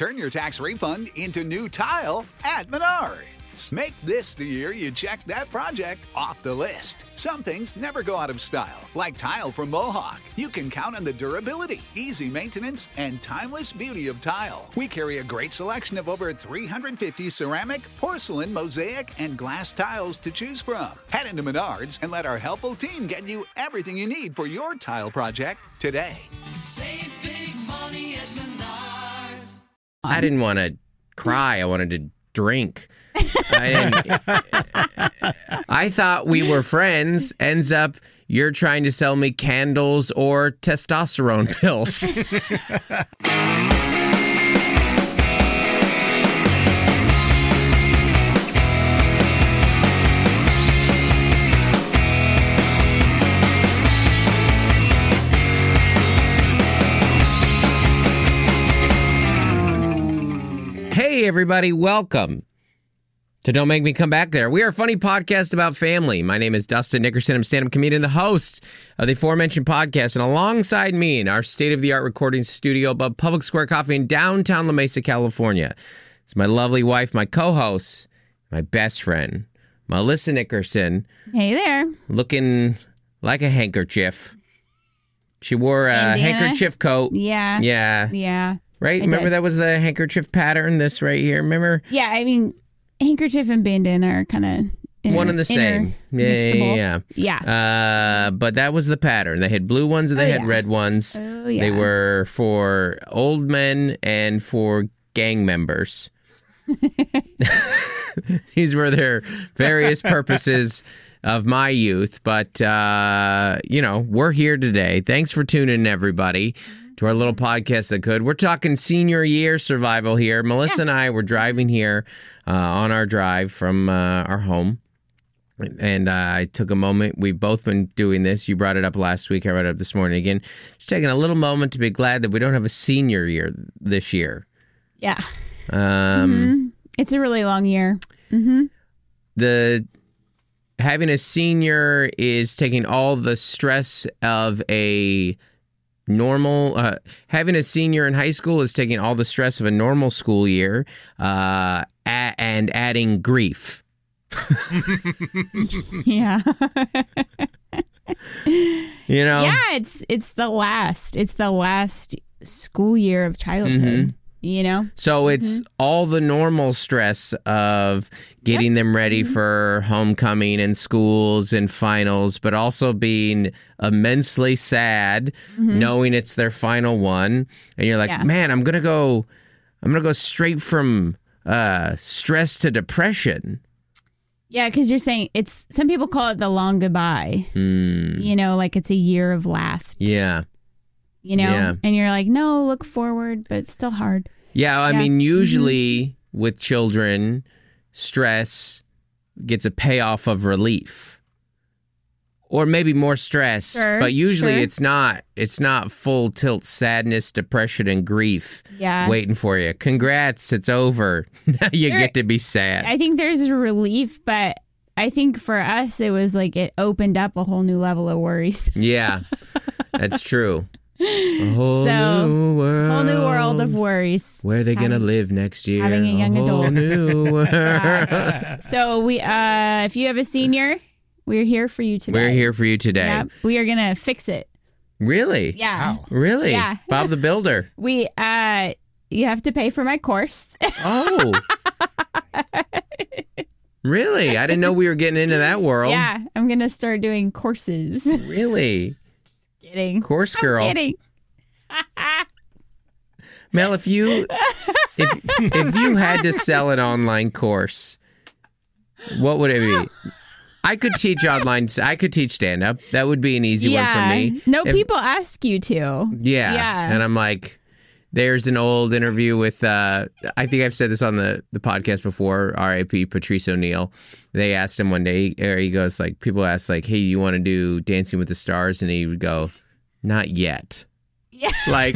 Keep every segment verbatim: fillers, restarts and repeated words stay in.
Turn your tax refund into new tile at Menards. Make this the year you check that project off the list. Some things never go out of style, like tile from Mohawk. You can count on the durability, easy maintenance, and timeless beauty of tile. We carry a great selection of over three hundred fifty ceramic, porcelain, mosaic, and glass tiles to choose from. Head into Menards and let our helpful team get you everything you need for your tile project today. Save big money at Menards. I didn't want to cry. I wanted to drink. I didn't. I thought we were friends. Ends up you're trying to sell me candles or testosterone pills. Hey, everybody, welcome to Don't Make Me Come Back There. We are a funny podcast about family. My name is Dustin Nickerson. I'm stand-up comedian, the host of the aforementioned podcast. And alongside me in our state-of-the-art recording studio above Public Square Coffee in downtown La Mesa, California, is my lovely wife, my co-host, my best friend, Melissa Nickerson. Hey there. Looking like a handkerchief. She wore a Bandana? handkerchief coat. Yeah. Yeah. Yeah. Right? I Remember did. that was the handkerchief pattern, this right here? Remember? Yeah, I mean, handkerchief and bandana are kind of One and the same. Yeah, yeah, yeah. yeah. Uh, but that was the pattern. They had blue ones and they Oh, had yeah. red ones. Oh, yeah. They were for old men and for gang members. These were their various purposes of my youth. But, uh, you know, we're here today. Thanks for tuning in, everybody, to our little podcast that could. We're talking senior year survival here. Melissa Yeah. and I were driving here uh, on our drive from uh, our home. And uh, I took a moment. We've both been doing this. You brought it up last week. I brought it up this morning again. Just taking a little moment to be glad that we don't have a senior year this year. Yeah. Um, hmm It's a really long year. Mm-hmm. The having a senior is taking all the stress of a normal. Uh, having a senior in high school is taking all the stress of a normal school year, uh, a- and adding grief. Yeah. You know. Yeah, it's it's the last. It's the last school year of childhood. Mhm. You know? So it's all the normal stress of getting them ready for homecoming and schools and finals, but also being immensely sad knowing it's their final one. And you're like, Yeah. man, I'm going to go, I'm going to go straight from uh, stress to depression. Yeah, because you're saying it's, some people call it the long goodbye. Mm, You know, like it's a year of last. yeah. You know? Yeah. And you're like, no, look forward, but it's still hard. Yeah. I Yeah. mean, usually with children, stress gets a payoff of relief. Or maybe more stress, Sure, but usually sure. it's not. It's not full tilt sadness, depression, and grief Yeah. waiting for you. Congrats, it's over. Now you There- get to be sad. I think there's relief, but I think for us, it was like it opened up a whole new level of worries. Yeah, that's true. A whole So, new world. Whole new world of worries. Where they gonna having- live next year? having a young whole adult. new world. Yeah. So we, uh, if you have a senior, we're here for you today. We're here for you today. Yeah, we are gonna fix it. Really? Yeah, Really? Yeah. Bob the Builder. we. Uh, you have to pay for my course. Oh. Really? I didn't know we were getting into that world. Yeah, I'm gonna start doing courses. Really? Kidding. Course girl. Kidding. Mel, if you if if you had to sell an online course, what would it be? I could teach online. I could teach stand up. That would be an easy yeah. one for me. No, If- people ask you to. Yeah. Yeah. And I'm like, there's an old interview with, uh, I think I've said this on the, the podcast before, R I P Patrice O'Neill. They asked him one day, or he goes like, people ask like, hey, you want to do Dancing with the Stars? And he would go, not yet. Yeah. Like,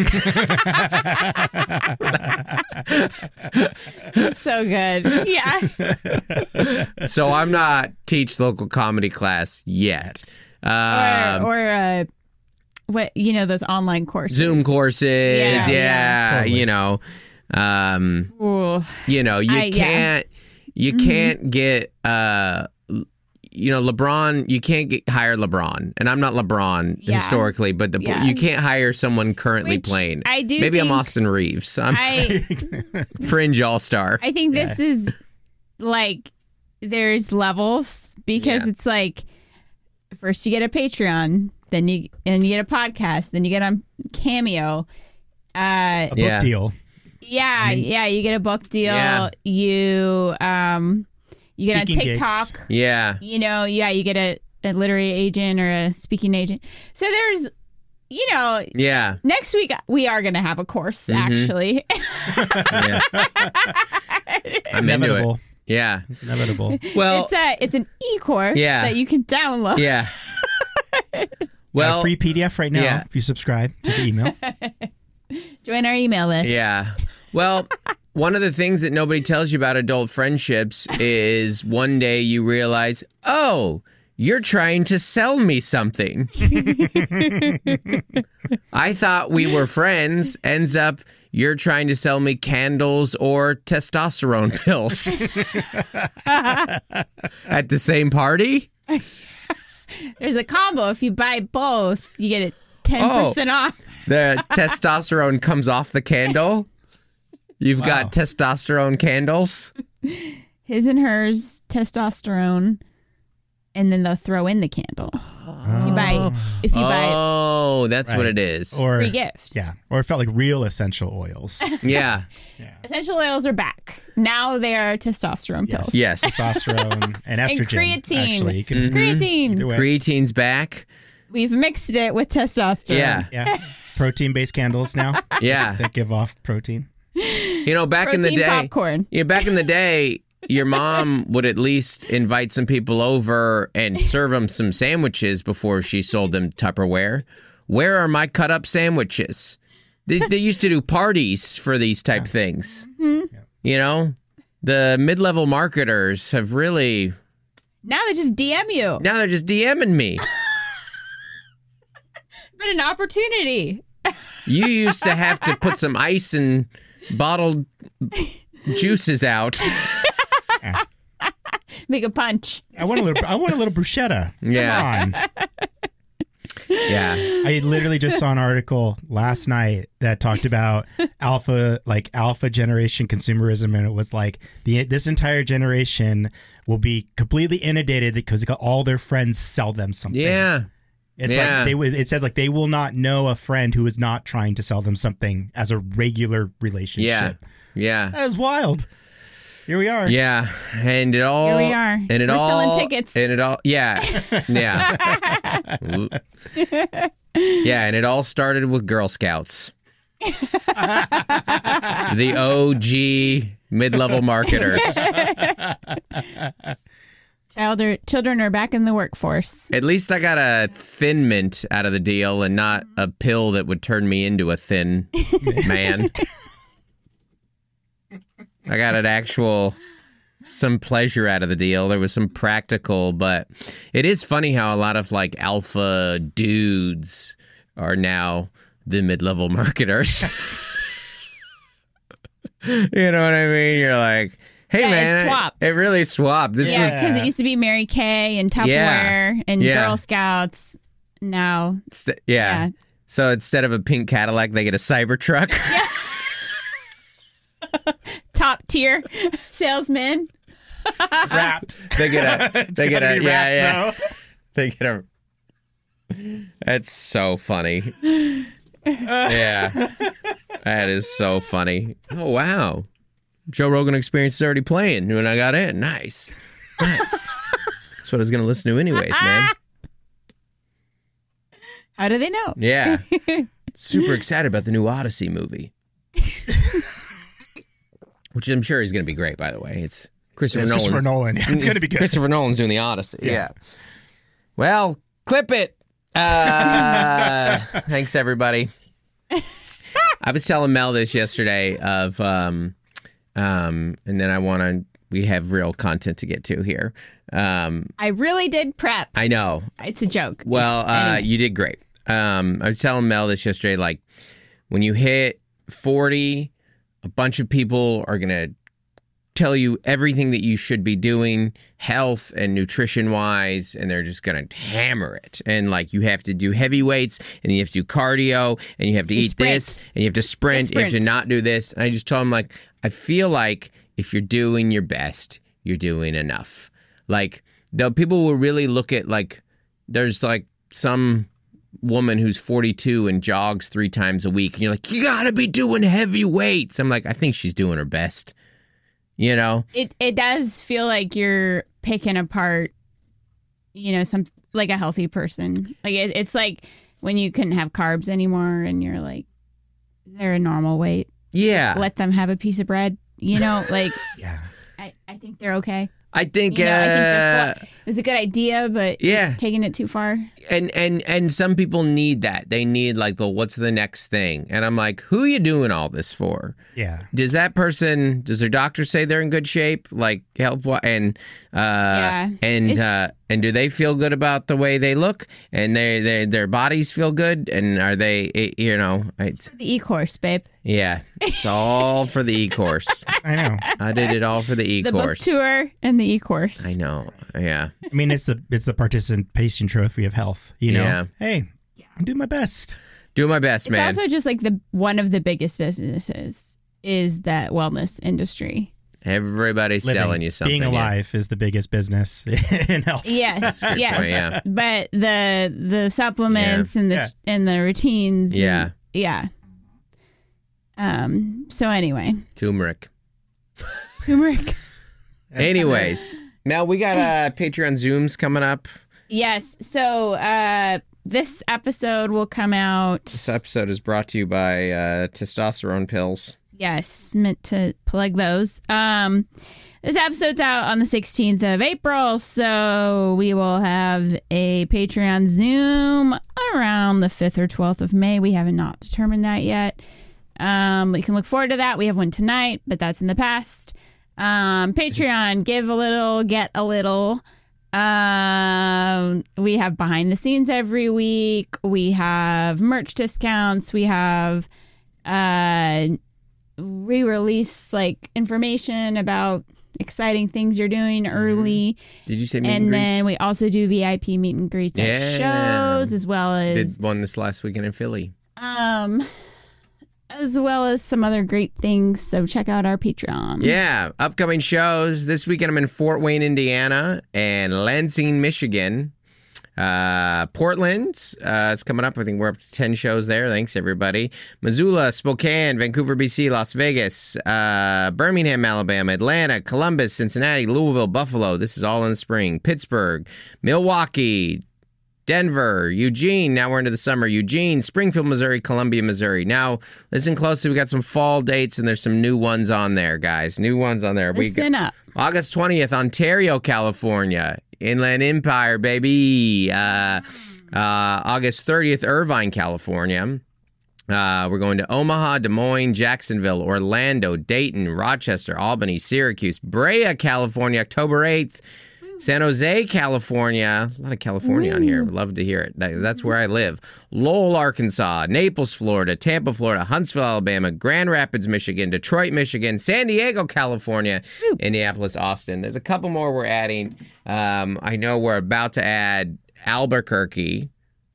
So good. Yeah. so I'm not teach local comedy class yet. Um, or or uh, what you know those online courses. Zoom courses, yeah, Yeah, yeah Totally. you know. Um, Ooh. you know, you I- yeah. can't, you Mhm. can't get, uh, you know, LeBron, you can't get, hire LeBron. And I'm not LeBron Yeah. historically, but the Yeah. you can't hire someone currently Which playing. I do Maybe I'm think- Austin Reeves. I'm I fringe all-star. I think this is like there's levels because Yeah. it's like first you get a Patreon, then you and you get a podcast, then you get on Cameo. Uh, A book Yeah. deal. yeah, yeah, you get a book deal. Yeah. You um, you get Speaking on gigs. TikTok. Yeah. You know, yeah, you get a, a literary agent or a speaking agent. So there's, you know, Yeah. next week we are going to have a course. Mhm. Actually, Yeah. I'm into it. Inevitable. Yeah. It's inevitable. Well, it's a it's an e-course Yeah. that you can download. yeah. Well, Well, free P D F right now yeah. if you subscribe to the email. Join our email list. yeah. Well, one of the things that nobody tells you about adult friendships is one day you realize, oh, you're trying to sell me something. I thought we were friends. Ends up you're trying to sell me candles or testosterone pills at the same party. There's a combo. If you buy both, you get it ten percent off. The testosterone comes off the candle. You've Wow. got testosterone candles. His and hers testosterone, and then they'll throw in the candle. If you buy, if you buy Oh, that's what Right. it is. Or free gift. yeah, or it felt like real essential oils. Yeah. Essential oils are back. Now they are testosterone Yes. pills. Yes. Testosterone and estrogen. creatine. Actually, you can Creatine. either way. Creatine's back. We've mixed it with testosterone. Yeah. Yeah, protein-based candles now Yeah. that give off protein. You know, back in the Protein day, popcorn. yeah, back in the day, your mom would at least invite some people over and serve them some sandwiches before she sold them Tupperware. Where are my cut up sandwiches? They, they used to do parties for these type things. Mm-hmm. You know, the mid level marketers have really, Now they just D M you. now they're just DMing me. But an opportunity. You used to have to put some ice and bottled juices out. Make a punch. I want a little. I want a little bruschetta. Come Yeah. on. Yeah. I literally just saw an article last night that talked about alpha, like alpha generation consumerism, and it was like the this entire generation will be completely inundated because all their friends sell them something. Yeah. It's Yeah. like they would. It says like they will not know a friend who is not trying to sell them something as a regular relationship. Yeah. Yeah. That is wild. Here we are. Yeah, and it all. Here we are. And it We're all. selling tickets. And it all. Yeah, yeah, yeah. And it all started with Girl Scouts, the O G mid-level marketers. Child are, children are back in the workforce. At least I got a Thin Mint out of the deal, and not a pill that would turn me into a thin man. I got an actual, some pleasure out of the deal. There was some practical, but it is funny how a lot of like alpha dudes are now the mid-level marketers. You know what I mean? You're like, hey Yeah, it man, swapped. it really swapped. This Yeah, was because it used to be Mary Kay and Tupperware Yeah. and Yeah. Girl Scouts. Now, st- yeah. Yeah. So instead of a pink Cadillac, they get a Cybertruck. top tier salesmen. Wrapped. They get a. It's They get gotta a. be Yeah, wrapped, yeah. bro. They get a. That's so funny. Yeah, that is so funny. Oh wow, Joe Rogan Experience is already playing when I got in. Nice, nice. That's what I was gonna listen to anyways, man. How do they know? Yeah, super excited about the new Odyssey movie, which I'm sure is gonna be great. By the way, it's Christopher It's Nolan's. Christopher Nolan. It's gonna be good. Christopher Nolan's doing the Odyssey. Yeah. Well, clip it. Uh, thanks, everybody. I was telling Mel this yesterday of, um, um, and then I want to. We have real content to get to here. Um, I really did prep. I know. It's a joke. Well, uh, Anyway. you did great. Um, I was telling Mel this yesterday. Like when you hit forty a bunch of people are going to tell you everything that you should be doing health and nutrition wise, and they're just gonna hammer it. And like you have to do heavy weights, and you have to do cardio, and you have to You eat sprint. this, and you have to sprint, you have to sprint. not do this. And I just told him, like, I feel like if you're doing your best, you're doing enough. Like, though people will really look at, like, there's like some woman who's forty-two and jogs three times a week, and you're like, you gotta be doing heavy weights. I'm like, I think she's doing her best. You know, It it does feel like you're picking apart, you know, some like a healthy person. Like it, it's like when you couldn't have carbs anymore, and you're like, they're a normal weight. yeah. Let them have a piece of bread. You know, like Yeah. I, I think they're okay. I think, You know, I think uh, the fl- it was a good idea, but Yeah. you're taking it too far. and and and some people need that. They need like the what's the next thing, and I'm like, who are you doing all this for? Yeah. Does that person? Does their doctor say they're in good shape, like health wise, and uh, Yeah. and It's- uh, and do they feel good about the way they look, and they, they their bodies feel good, and are they, it, you know, it's, The e-course, babe. yeah, it's all for the e-course. I know. I did it all for the The book e-course. tour and the e-course. I know, yeah. I mean, it's the it's the participation trophy of health. You know. Yeah. Hey, I'm doing my best. Doing my best, It's man. also just like the one of the biggest businesses is that wellness industry. Everybody's Living, selling you something. Being yeah. alive is the biggest business in health. Yes, yes. point, yeah. But the the supplements and the Yeah. and the routines. and- Yeah. yeah. Um. So anyway, Turmeric. turmeric. Anyways, now we got uh, Patreon Zooms coming up. Yes. So uh, this episode will come out. This episode is brought to you by uh, testosterone pills. Yes, meant to plug those. Um, this episode's out on the sixteenth of April, so we will have a Patreon Zoom around the fifth or twelfth of May. We have not determined that yet. Um, we can look forward to that. We have one tonight, but that's in the past. Um, Patreon, give a little, get a little. Um, we have behind the scenes every week. We have merch discounts. We have uh re-release like information about exciting things you're doing early, Did you say meet and and then greets? we also do V I P meet and greets at Yeah. shows, as well Did as one this last weekend in Philly. um as well as some other great things. So check out our Patreon. Yeah, upcoming shows. This weekend I'm in Fort Wayne, Indiana, and Lansing, Michigan. Uh, Portland uh, is coming up. I think we're up to ten shows there. Thanks, everybody. Missoula, Spokane, Vancouver, B C, Las Vegas, uh, Birmingham, Alabama, Atlanta, Columbus, Cincinnati, Louisville, Buffalo. This is all in the spring. Pittsburgh, Milwaukee, Denver, Eugene. Now we're into the summer. Eugene, Springfield, Missouri, Columbia, Missouri. Now, listen closely. We got some fall dates, and there's some new ones on there, guys. New ones on there. We got Listen up. August twentieth, Ontario, California. Inland Empire, baby. Uh, uh, August thirtieth, Irvine, California. Uh, we're going to Omaha, Des Moines, Jacksonville, Orlando, Dayton, Rochester, Albany, Syracuse, Brea, California, October eighth. San Jose, California. A lot of California on here. Would love to hear it. That, that's where I live. Lowell, Arkansas. Naples, Florida. Tampa, Florida. Huntsville, Alabama. Grand Rapids, Michigan. Detroit, Michigan. San Diego, California. Indianapolis, Austin. There's a couple more we're adding. Um, I know we're about to add Albuquerque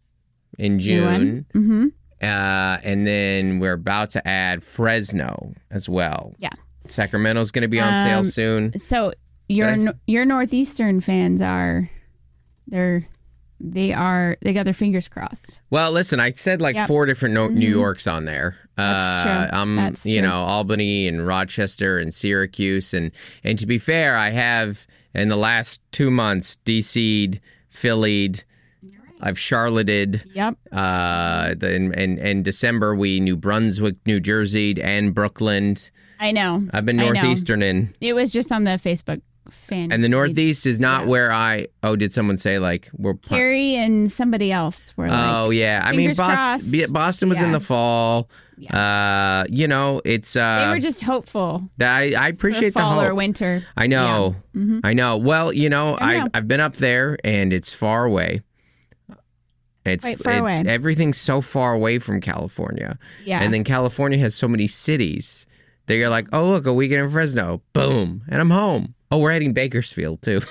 in New one. June. Mm-hmm. Uh, and then we're about to add Fresno as well. Yeah. Sacramento's going to be on sale Um, soon. So your Did I s- your Northeastern fans are they're they are they got their fingers crossed. Well, listen, I said like Yep. four different no- New Mhm. Yorks on there. That's uh, true. Um, That's you true. know, Albany and Rochester and Syracuse, and and to be fair, I have in the last two months D C'd, Philly'd, I've Charlotted. Yep. Uh, the, in, in in December we New Brunswick, New Jersey, and Brooklyn. I know. I've been I know. Northeasterning. It was just on the Facebook fan. And the feed. Northeast is not Yeah. where I. Oh, did someone say like we're? pl- Harry and somebody else were like, Oh yeah, I mean fingers Boston. crossed. Boston was in Yeah. the fall. Uh, you know, it's uh. they were just hopeful I, I for appreciate the fall hope. or winter. I know. Yeah. Mhm. I know. Well, you know, I I know. I've been up there and it's far away. It's Quite far it's away. everything's so far away from California. Yeah. And then California has so many cities Then you're like, oh, look, a weekend in Fresno. Boom. And I'm home. Oh, we're heading Bakersfield, too.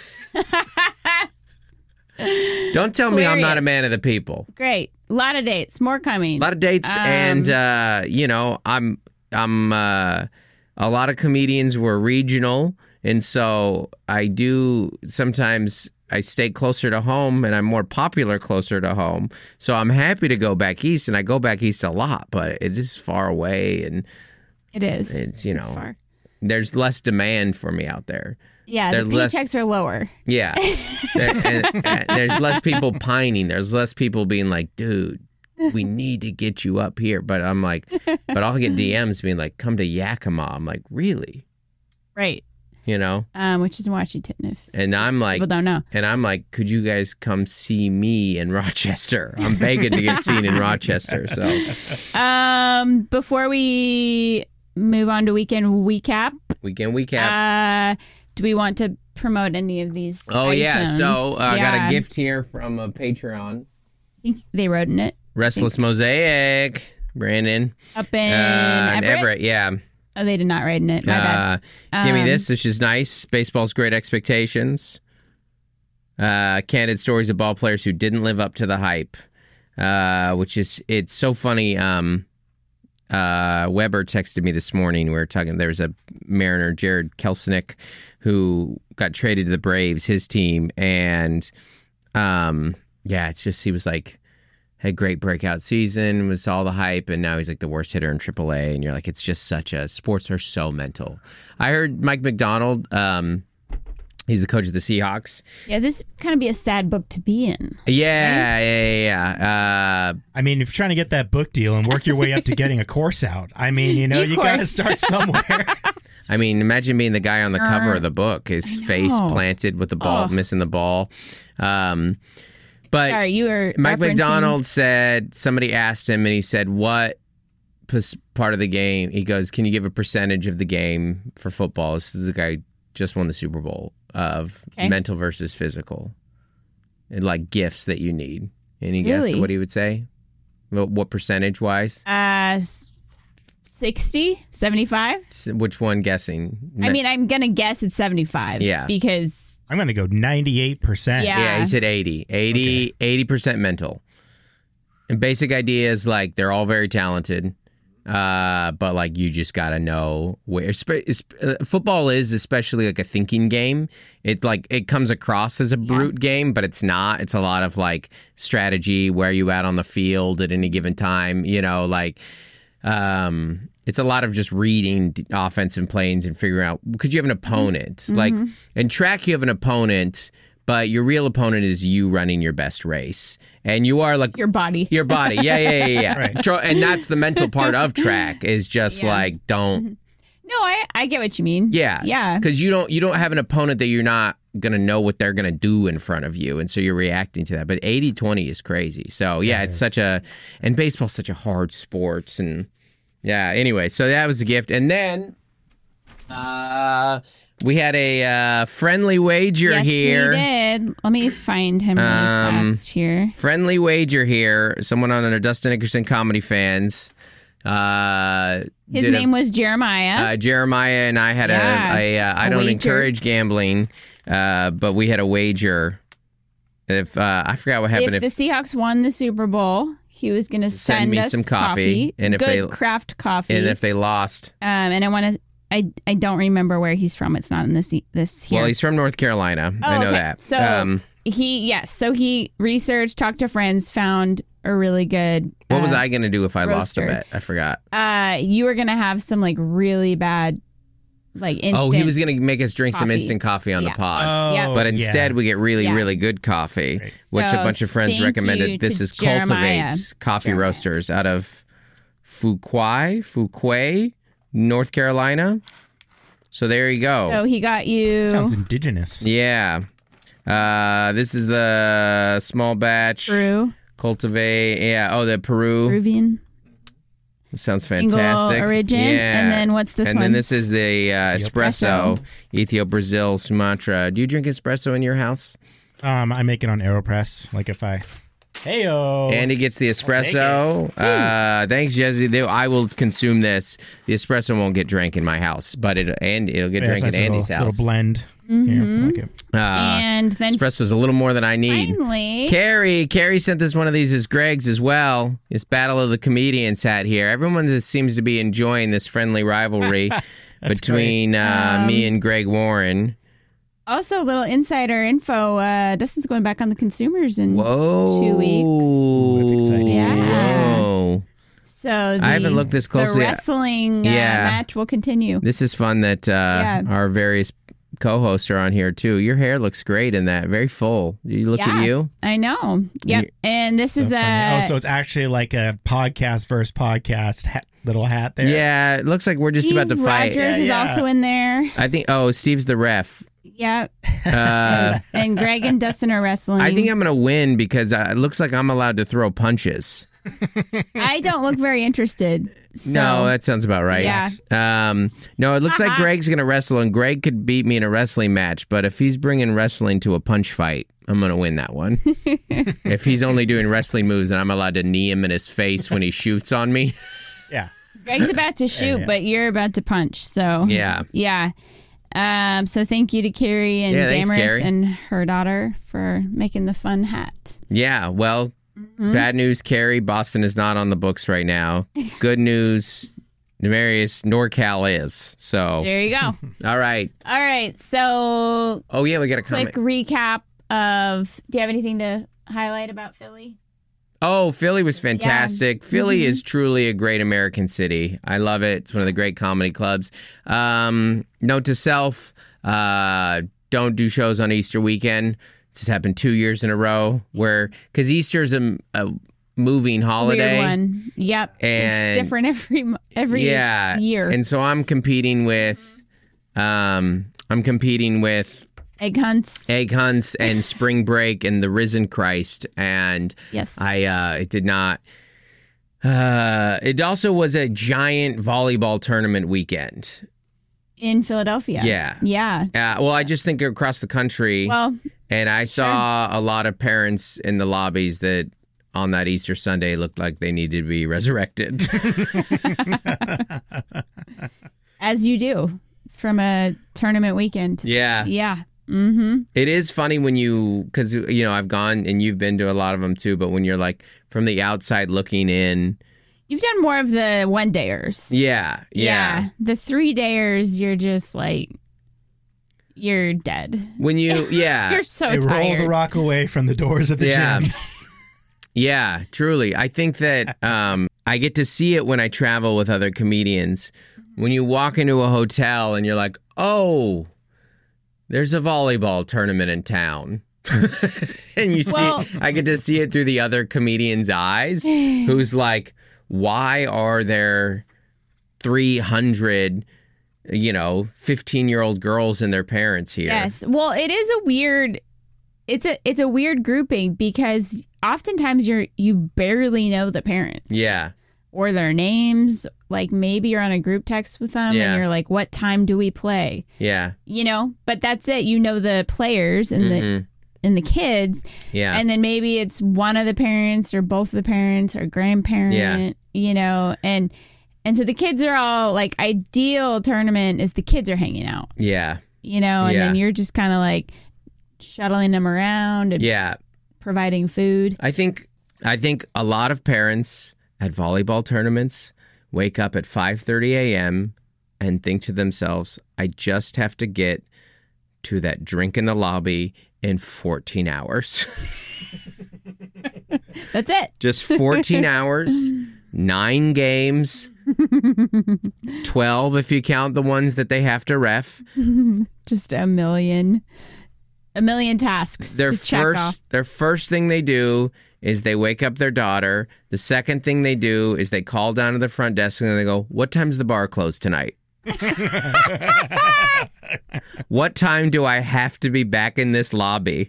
Don't tell me I'm not a Hilarious. man of the people. Great. A lot of dates. More coming. A lot of dates, Um, and uh, you know, I'm I'm uh, a lot of comedians were regional, and so I do sometimes I stay closer to home, and I'm more popular closer to home. So I'm happy to go back east, and I go back east a lot, but it is far away, and It is. It's, you know, far. there's less demand for me out there. Yeah, they're the less- paychecks are lower. Yeah, and, and, and there's less people pining. There's less people being like, dude, we need to get you up here. But I'm like, but I'll get D Ms being like, come to Yakima. I'm like, really? Right. You know? Um, which is in Washington, if And I'm like, people don't know. and I'm like, could you guys come see me in Rochester? I'm begging to get seen in Rochester. So Um, before we move on to weekend recap, weekend recap. uh, do we want to promote any of these? oh yeah. items? So uh, I got Yeah. a gift here from a Patreon. I think they wrote in it Restless Mosaic, Brandon. up in Uh, Everett. Everett, yeah. Oh, they did not write in it. My bad. Uh, give me Um, this, which is nice. Baseball's Great Expectations. Uh, candid stories of ball players who didn't live up to the hype. Uh, which is, it's so funny. Um, uh, Weber texted me this morning. We were talking, there was a Mariner, Jared Kelenic, who got traded to the Braves, his team. And um, yeah, it's just, he was like, had great breakout season, was all the hype, and now he's like the worst hitter in triple A. And you're like, it's just such a, sports are so mental. I heard Mike McDonald, um, he's the coach of the Seahawks. Yeah, this kind of be a sad book to be in. Yeah, yeah, yeah. yeah. Uh, I mean, if you're trying to get that book deal and work your way up to getting a course out, I mean, you know, Of you got to course. start somewhere. I mean, imagine being the guy on the cover of the book, his face know. planted with the ball, Ugh. missing the ball. Um, but Sorry, you were Mike referencing- McDonald said, somebody asked him, and he said, what pers- part of the game? He goes, can you give a percentage of the game for football? This is the guy who just won the Super Bowl of Okay. mental versus physical, and like gifts that you need. Any guess Really? at what he would say? What, what percentage wise? Uh, sixty, seventy-five? S- Which one guessing? I mean, I'm going to guess it's seventy-five. Yeah. Because, I'm going to go ninety-eight percent. Yeah. Yeah, he said eighty. eighty, eighty percent mental. And basic idea is like they're all very talented, uh, but like you just got to know where. Spe- it's- uh, football is especially like a thinking game. It like it comes across as a brute game, but it's not. It's a lot of like strategy, where you at on the field at any given time. You know, like um, it's a lot of just reading d- offensive plays and figuring out, because you have an opponent. Like in track, you have an opponent, but your real opponent is you running your best race, and you are like your body. your body. Yeah, yeah, yeah, yeah. Right. Tro- And that's the mental part of track, is just Yeah. like don't. No, I, I get what you mean. Yeah, Yeah. Because you don't you don't have an opponent that you're not gonna know what they're gonna do in front of you, and so you're reacting to that. But eighty twenty is crazy. So yeah, it's such a, and baseball's such a hard sport, and yeah. Anyway, so that was a gift, and then uh, we had a uh, friendly wager yes, here. we did. Let me find him really Um, fast here. Friendly wager here. Someone on our Dustin Nickerson comedy fans. Uh, His did a- name was Jeremiah. uh, Jeremiah and I had Yeah. a, a uh, I A don't wager. encourage gambling, uh, but we had a wager. If uh, I forgot what happened, if if, the Seahawks won the Super Bowl, he was going to Send send, me us some coffee, and if good they- craft coffee. and if they lost, um, and I want to. I, I don't remember where he's from. It's not in this this here. well, he's from North Carolina. Oh, I know okay. that. So um, he yes. So he researched, talked to friends, found a really good. what was uh, I going to do if I lost a roaster. bet? I forgot. Uh, you were gonna have some like really bad, like instant. Oh, he was going to make us drink some coffee. instant coffee on Yeah. the pod. Oh, Yeah. But instead, yeah. we get really, Yeah. really good coffee, Right. which So a bunch of friends thank recommended. you This to is Jeremiah. Cultivate Coffee Jeremiah. Roasters out of Fuquay, Fuquay, North Carolina. So there you go. So he got you. Sounds indigenous. Yeah. Uh, this is the small batch. Peru, Cultivate. Yeah. Oh, the Peru. Peruvian. Sounds Single fantastic. origin. Yeah. And then what's this and one? then this is the uh, espresso. Espresso. Ethiopia, Brazil, Sumatra. Do you drink espresso in your house? Um, I make it on AeroPress. Like if I Heyo. Andy gets the espresso. Uh, thanks, Jesse. They- I will consume this. The espresso won't get drank in my house, but it and it'll get Yeah, drank it's in nice Andy's little, house. Little blend. Mm-hmm. Like it. Uh, And then espresso's a little more than I need. finally, Carrie, Carrie sent us one of these as Greg's as well. This Battle of the Comedians hat here. Everyone just seems to be enjoying this friendly rivalry between uh, Um, me and Greg Warren. also a little insider info. Uh, Dustin's going back on the Consumers in Whoa. two weeks. That's exciting. Yeah. Whoa. So the, I haven't looked this closely. The wrestling uh, Yeah. match will continue. This is fun that uh, Yeah. our various co-hosts are on here too. Your hair looks great in that. Very full. You look yeah, at you. I know. Yep. And this is So funny. a Oh, so it's actually like a podcast versus podcast hat, little hat there. Yeah, it looks like we're just Steve about to fight. Rogers Yeah, is yeah. also in there. I think. Oh, Steve's the ref. Yep. Uh, And Greg and Dustin are wrestling. I think I'm gonna win because uh, it looks like I'm allowed to throw punches. I don't look very interested. So. No, that sounds about right. Yeah. Um, no, it looks like Greg's going to wrestle, and Greg could beat me in a wrestling match. But if he's bringing wrestling to a punch fight, I'm going to win that one. If he's only doing wrestling moves and I'm allowed to knee him in his face when he shoots on me. Yeah. Greg's about to shoot, yeah. but you're about to punch. So Yeah. yeah. Um, so thank you to Carrie and Yeah, thanks, Damaris Carrie. and her daughter for making the fun hat. Yeah, well, bad news, Carrie. Boston is not on the books right now. Good news, Demarius, NorCal is. So, There you go. all right. All right. So Oh, yeah, we got a quick comment. recap of. Do you have anything to highlight about Philly? Oh, Philly was fantastic. Philly is truly a great American city. I love it. It's one of the great comedy clubs. Um, note to self, uh, don't do shows on Easter weekend. This has happened two years in a row where, because Easter's a, a moving holiday. Weird one. Yep. And- it's different every mo- every yeah. year. And so I'm competing with, um, I'm competing with Egg hunts. egg hunts and spring break and the risen Christ. And Yes. I uh it did not uh it also was a giant volleyball tournament weekend. In Philadelphia. Yeah. Yeah. Uh, well, I just think across the country, Well, and I saw a lot of parents in the lobbies that on that Easter Sunday looked like they needed to be resurrected. as you do from a tournament weekend. Yeah. Yeah. Mm-hmm. It is funny when you, because, you know, I've gone and you've been to a lot of them too, but when you're like from the outside looking in. You've done more of the one dayers. Yeah. Yeah. The three dayers, you're just like, you're dead. When you, yeah. You're so They roll tired. the rock away from the doors of the Yeah. gym. Yeah, truly. I think that um, I get to see it when I travel with other comedians. When you walk into a hotel and you're like, oh, there's a volleyball tournament in town. And you see, Well- I get to see it through the other comedian's eyes, who's like, why are there three hundred, you know, fifteen-year-old girls and their parents here? Yes. Well, it is a weird it's a it's a weird grouping because oftentimes you're you barely know the parents. Yeah. Or their names. Like maybe you're on a group text with them Yeah. and you're like, what time do we play? Yeah. You know? But that's it. You know the players and the Mhm. and the kids. Yeah. And then maybe it's one of the parents or both of the parents or grandparent, Yeah. you know, and and so the kids are all like ideal tournament is the kids are hanging out, Yeah. you know, and Yeah. then you're just kind of like shuttling them around and Yeah. providing food. I think I think a lot of parents at volleyball tournaments wake up at five thirty a.m. and think to themselves, I just have to get to that drink in the lobby in fourteen hours. That's it. Just fourteen hours, nine games, twelve if you count the ones that they have to ref. Just a million, a million tasks Their to check first off. their first thing they do is they wake up their daughter. The second thing they do is they call down to the front desk and they go, "What time's the bar closed tonight?" What time do I have to be back in this lobby?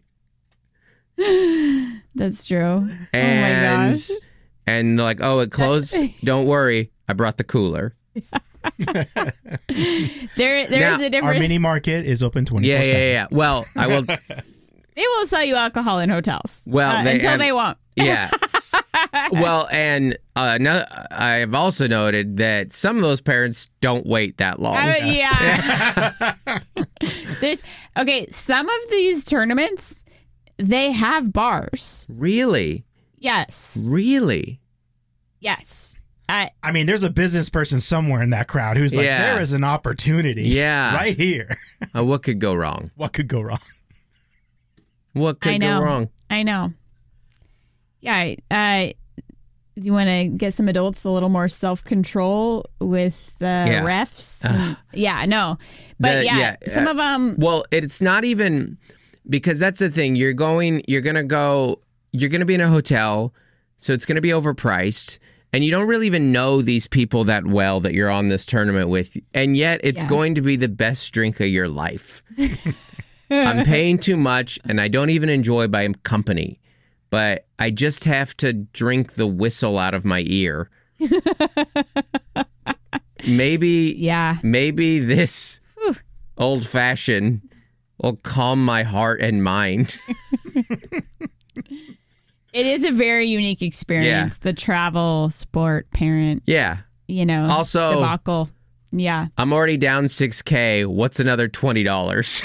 That's true. And oh my gosh. and they're like, "Oh, it closed. Don't worry, I brought the cooler." There, there Now, is a Our difference. mini market is open twenty-four Yeah, seven. yeah, yeah. Well, I will. They will sell you alcohol in hotels. Well, uh, they- until and- they won't. Yeah. Well, and uh, no, I've also noted that some of those parents don't wait that long. Uh, yeah. There's okay. Some of these tournaments, they have bars. Really? Yes. Really? Yes. I I mean, there's a business person somewhere in that crowd who's like, Yeah. there is an opportunity Yeah. right here. Uh, what could go wrong? What could go wrong? What could I know. go wrong? I know. Yeah. Uh, you want to get some adults a little more self control with the Yeah. refs. And- yeah. No. But The- yeah, yeah, some uh, of them. Well, it's not even because that's the thing. You're going, you're going to go, you're going to be in a hotel, so it's going to be overpriced. And you don't really even know these people that well that you're on this tournament with. And yet it's Yeah. going to be the best drink of your life. I'm paying too much and I don't even enjoy my company. But I just have to drink the whistle out of my ear. Maybe, Yeah. maybe this old fashioned will calm my heart and mind. It is a very unique experience. The travel, sport, parent, Yeah. you know, Also- debacle. Yeah. I'm already down six K. What's another twenty dollars?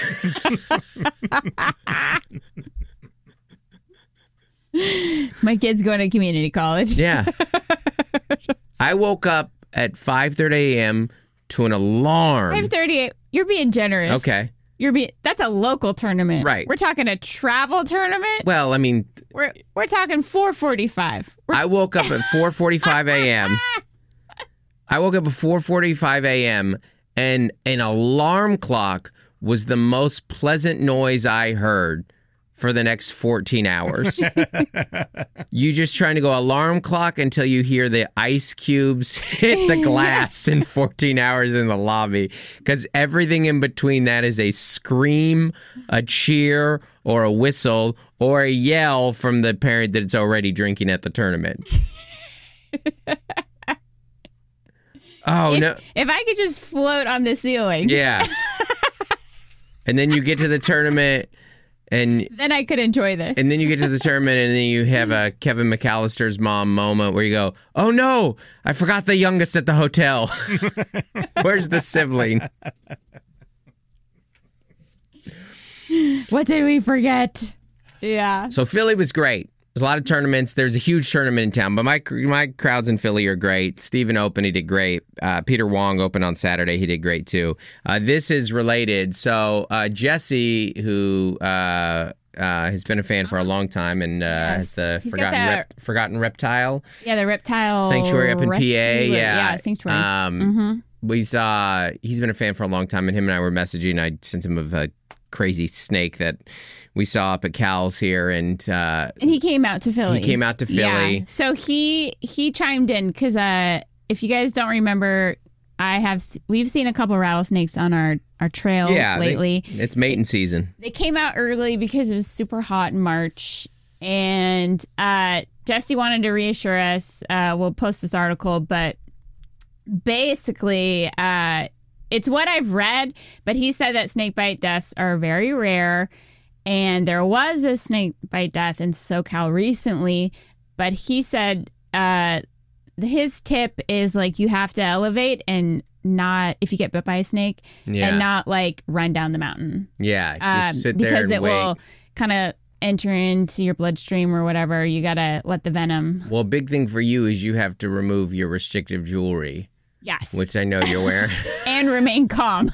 My kid's going to community college. Yeah. I woke up at five thirty a.m. to an alarm. five thirty-eight. You're being generous. Okay. You're being that's a local tournament. Right. We're talking a travel tournament. Well, I mean, We're we're talking four forty-five. We're I woke up at four forty-five a.m. I woke up at four forty-five a.m. and an alarm clock was the most pleasant noise I heard for the next fourteen hours. You just trying to go alarm clock until you hear the ice cubes hit the glass in fourteen hours in the lobby. Because everything in between that is a scream, a cheer, or a whistle, or a yell from the parent that's already drinking at the tournament. Oh, if, no. if I could just float on the ceiling, Yeah. And then you get to the tournament and then I could enjoy this. and then you get to the tournament and then you have a Kevin McAllister's mom moment where you go, "Oh no, I forgot the youngest at the hotel." Where's the sibling? What did we forget? Yeah. So Philly was great. There's a lot of tournaments. There's a huge tournament in town, but my my crowds in Philly are great. Steven opened, he did great. Uh, Peter Wong opened on Saturday, he did great too. Uh, this is related. So uh, Jesse, who uh, uh, has been a fan for a long time and uh, Yes. has the He's got Forgotten that- Rep- Forgotten Reptile Yeah, the reptile Sanctuary up in rescue- P A. Yeah, Yeah, sanctuary. Um, Mm-hmm. we saw he's been a fan for a long time, and him and I were messaging. I sent him of a crazy snake that we saw up at Cal's here, and uh, And he came out to Philly. he came out to Philly. Yeah. So he he chimed in because uh, if you guys don't remember, I have s- we've seen a couple rattlesnakes on our our trail Yeah, they- lately. it's mating season. They came out early because it was super hot in March, and uh, Jesse wanted to reassure us. Uh, we'll post this article, but basically, uh, it's what I've read. But he said that snake bite deaths are very rare, and there was a snake bite death in SoCal recently. But he said uh, his tip is like you have to elevate and not if you get bit by a snake Yeah. and not like run down the mountain. Yeah, just Um, sit there because and it wait. will kind of enter into your bloodstream or whatever. You gotta let the venom. Well, big thing for you is you have to remove your restrictive jewelry, Yes, which I know you're wearing. and remain calm.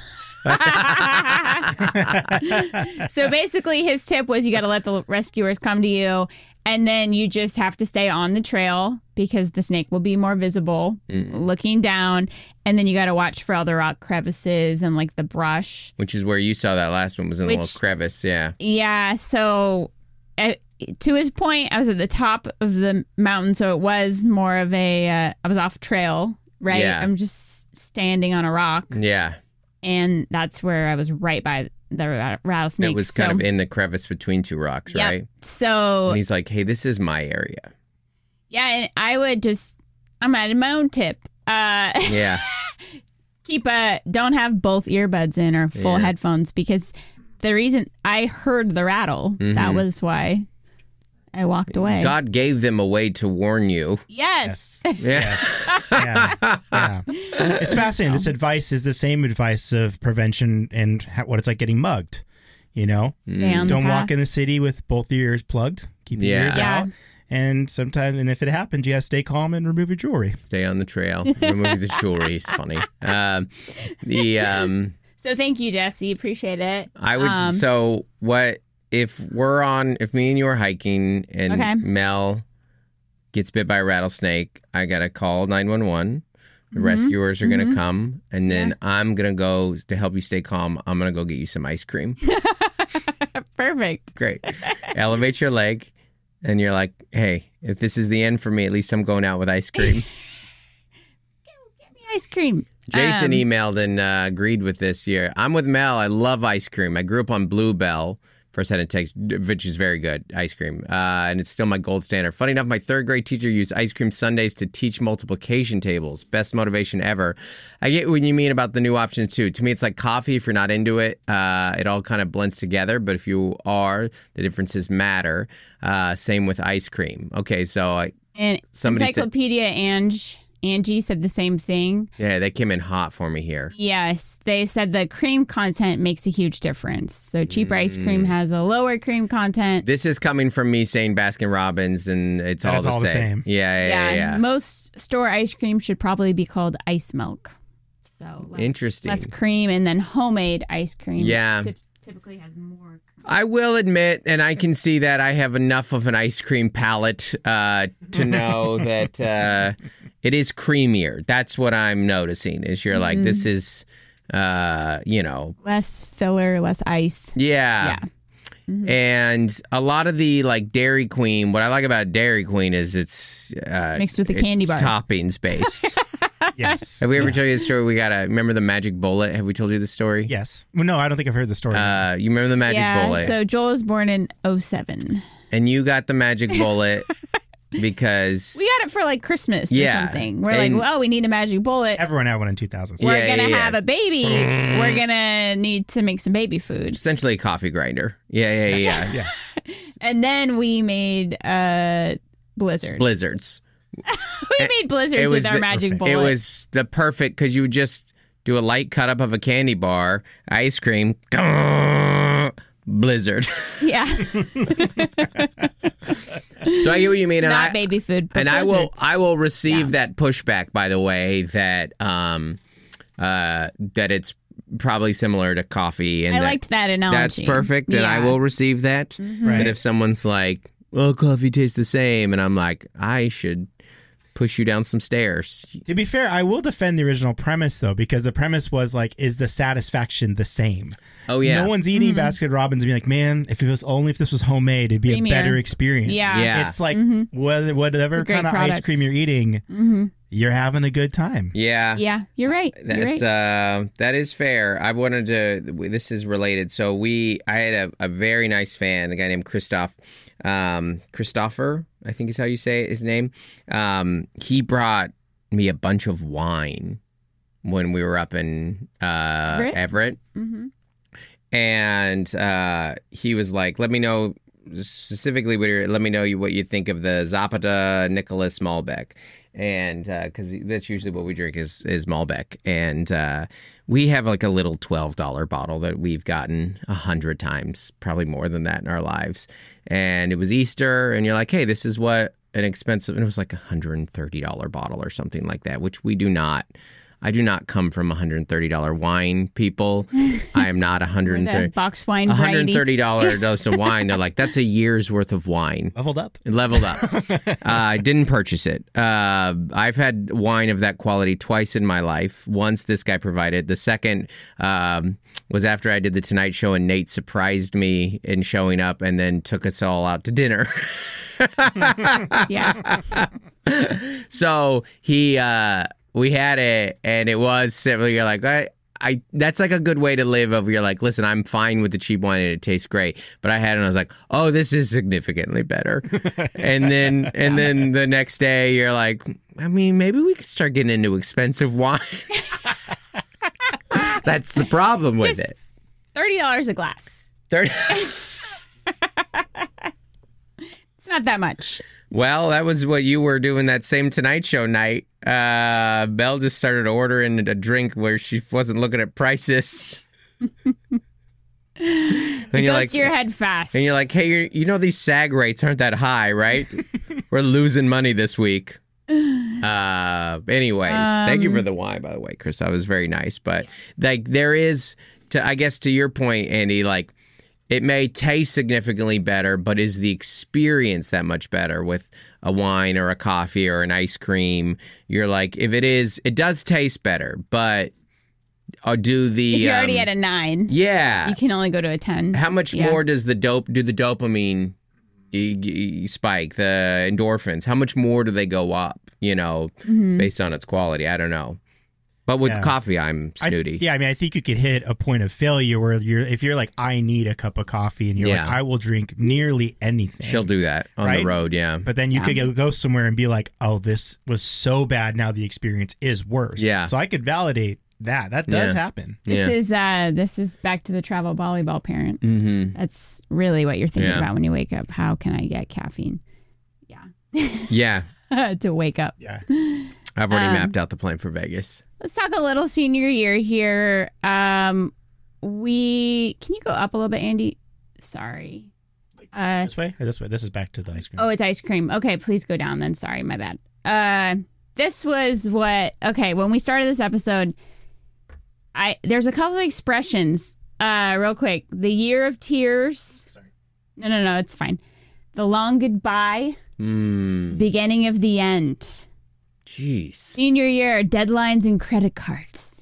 So basically, his tip was you got to let the rescuers come to you, and then you just have to stay on the trail because the snake will be more visible, looking down, and then you got to watch for all the rock crevices and like the brush. Which is where you saw that last one was in a Which- little crevice. Yeah. Yeah, so uh, to his point, I was at the top of the mountain, so it was more of a uh, I was off trail, right? Yeah. I'm just standing on a rock, Yeah. and that's where I was right by the ra- rattlesnake. It was so, kind of in the crevice between two rocks, Yep. right? So And he's like, "Hey, this is my area." yeah, and I would just I'm at my own tip. Uh, Yeah. keep a don't have both earbuds in or full Yeah. headphones because the reason I heard the rattle that Mhm. was why I walked away. God gave them a way to warn you. Yes. Yeah. yeah, yeah. It's fascinating. This advice is the same advice of prevention and ha- what it's like getting mugged. You know, Stay on the don't path. walk in the city with both your ears plugged. Keep your Yeah. ears Yeah. out. And sometimes, and if it happens, you gotta stay calm and remove your jewelry. Stay on the trail. Remove the jewelry. It's funny. Um, the um, So thank you, Jesse. Appreciate it. I would. Um, So what if we're on? If me and you are hiking and Okay. Mel gets bit by a rattlesnake, I gotta call nine one one. The Mm-hmm. rescuers are gonna come, and then I'm gonna go to help you stay calm. I'm gonna go get you some ice cream. Perfect. Great. Elevate your leg, and you're like, hey, if this is the end for me, at least I'm going out with ice cream. Get me ice cream. Jason Um, emailed and uh, agreed with this year. I'm with Mel. I love ice cream. I grew up on Bluebell. First had it takes, which is very good ice cream, uh, and it's still my gold standard. Funny enough, my third grade teacher used ice cream sundaes to teach multiplication tables. Best motivation ever. I get what you mean about the new options too. To me, it's like coffee. If you're not into it, uh, it all kind of blends together. But if you are, the differences matter. Uh, same with ice cream. Okay, so I, And Somebody said- Encyclopedia Ange, Angie said the same thing. yeah, they came in hot for me here. Yes, they said the cream content makes a huge difference. So cheaper ice cream Mm. has a lower cream content. This is coming from me saying Baskin Robbins, and it's That all, is the, all the same. same. Yeah, yeah, yeah. yeah. Most store ice cream should probably be called ice milk. So less, Interesting. less cream, and then homemade ice cream. Yeah. typ- typically has more. I will admit, and I can see that I have enough of an ice cream palate uh, to know that uh, it is creamier. That's what I'm noticing. Is you're like, this is, uh, you know, Less filler, less ice. yeah. Yeah. And a lot of the like Dairy Queen, what I like about Dairy Queen is it's uh, Mixed with a it's candy bar. toppings based. Yes. Have we ever Yeah. told you the story? We got to remember the magic bullet. Have we told you the story? Yes. Well, no, I don't think I've heard the story. Uh, you remember the magic yeah. bullet? So Joel was born in oh seven. And you got the magic bullet because We got it for like Christmas Yeah, or something. We're and- like, oh, we need a magic bullet. Everyone had one in two thousand. We're Yeah, gonna yeah, have yeah. a baby. We're gonna need to make some baby food. essentially a coffee grinder. Yeah, yeah, yeah. Yeah. And then we made uh blizzard. Blizzards. we made blizzards with our the, magic bullet. It was the perfect because you would just do a light cut up of a candy bar, ice cream, blizzard. yeah, So I get what you mean, and not I baby food, but and I will blizzards. I will receive Yeah. that pushback. By the way, that um uh that it's probably similar to coffee, and I that, liked that analogy. that's perfect, and I Yeah. will receive that. Right. But if someone's like, well, coffee tastes the same, and I'm like, I should push you down some stairs. To be fair, I will defend the original premise though, because the premise was like, is the satisfaction the same? Oh yeah. No one's eating Baskin Robbins and being like, man, if it was only if this was homemade, it'd be Creamier. a better experience. Yeah. Yeah. It's like whether, whatever It's a great kind of ice product. cream you're eating, you're having a good time. yeah. Yeah, you're right. You're That's right. uh, that is fair. I wanted to. This is related. So we, I had a, a very nice fan, a guy named Christoph, um, Christopher, I think is how you say his name. Um, he brought me a bunch of wine when we were up in uh, Everett? Everett, Mhm. and uh, he was like, "Let me know." Specifically, what you're, let me know you what you think of the Zapata Nicholas Malbec, and because that's usually what we drink is is Malbec, and uh, we have like a little twelve dollar bottle that we've gotten a hundred times, probably more than that in our lives. And it was Easter, and you're like, hey, this is what an expensive, and it was like a hundred and thirty dollar bottle or something like that, which we do not. I do not come from one hundred thirty dollar wine people. I am not one hundred the thirty. box wine one variety. hundred thirty dollars dose of wine. They're like, that's a year's worth of wine. Leveled up. It leveled up. uh, I didn't purchase it. Uh, I've had wine of that quality twice in my life. Once this guy provided. The second um, was after I did the Tonight Show, and Nate surprised me in showing up and then took us all out to dinner. Yeah. So he, uh, we had it, and it was similar. You're like, I, I, that's like a good way to live. Of you're like, listen, I'm fine with the cheap wine and it tastes great. But I had it, and I was like, oh, this is significantly better. and then, and then the next day, you're like, I mean, maybe we could start getting into expensive wine. That's the problem with Just- it. Thirty dollars a glass. Thirty. It's not that much. Well, that was what you were doing that same Tonight Show night. Uh, Belle just started ordering a drink where she wasn't looking at prices. And It you're goes like, to your head fast. and you're like, hey, you're, you know these SAG rates aren't that high, right? We're losing money this week. Uh, anyways, thank you for the wine, by the way, Chris. That was very nice. But like, there is, to I guess to your point, Andy, like, it may taste significantly better, but is the experience that much better with a wine or a coffee or an ice cream? You're like, if it is, it does taste better, but uh, do the if you're already um, at a nine, yeah, you can only go to a ten. how much Yeah. more does the dope do the dopamine y- y- spike, the endorphins? How much more do they go up? You know, Mm-hmm. based on its quality. I don't know. But with Yeah. coffee, I'm I th- snooty. yeah, I mean, I think you could hit a point of failure where you're, if you're like, I need a cup of coffee, and you're Yeah. like, I will drink nearly anything. She'll do that on Right? the road. Yeah. But then you Yeah. could go- go somewhere and be like, oh, this was so bad. Now the experience is worse. Yeah. So I could validate that. That does Yeah. happen. This Yeah. is uh this is back to the travel volleyball parent. Mm-hmm. That's really what you're thinking Yeah. about when you wake up. How can I get caffeine? Yeah. to wake up. Yeah. I've already Um, mapped out the plan for Vegas. Let's talk a little senior year here. Um, we can you go up a little bit, Andy? Sorry. Uh, This way or this way? This is back to the ice cream. oh, it's ice cream. Okay, please go down then. Sorry, my bad. Uh, this was what. Okay, when we started this episode, I there's a couple of expressions. Uh, real quick, the year of tears. Sorry. No, no, no, it's fine. The long goodbye. Mm. Beginning of the end. Jeez. Senior year, deadlines and credit cards.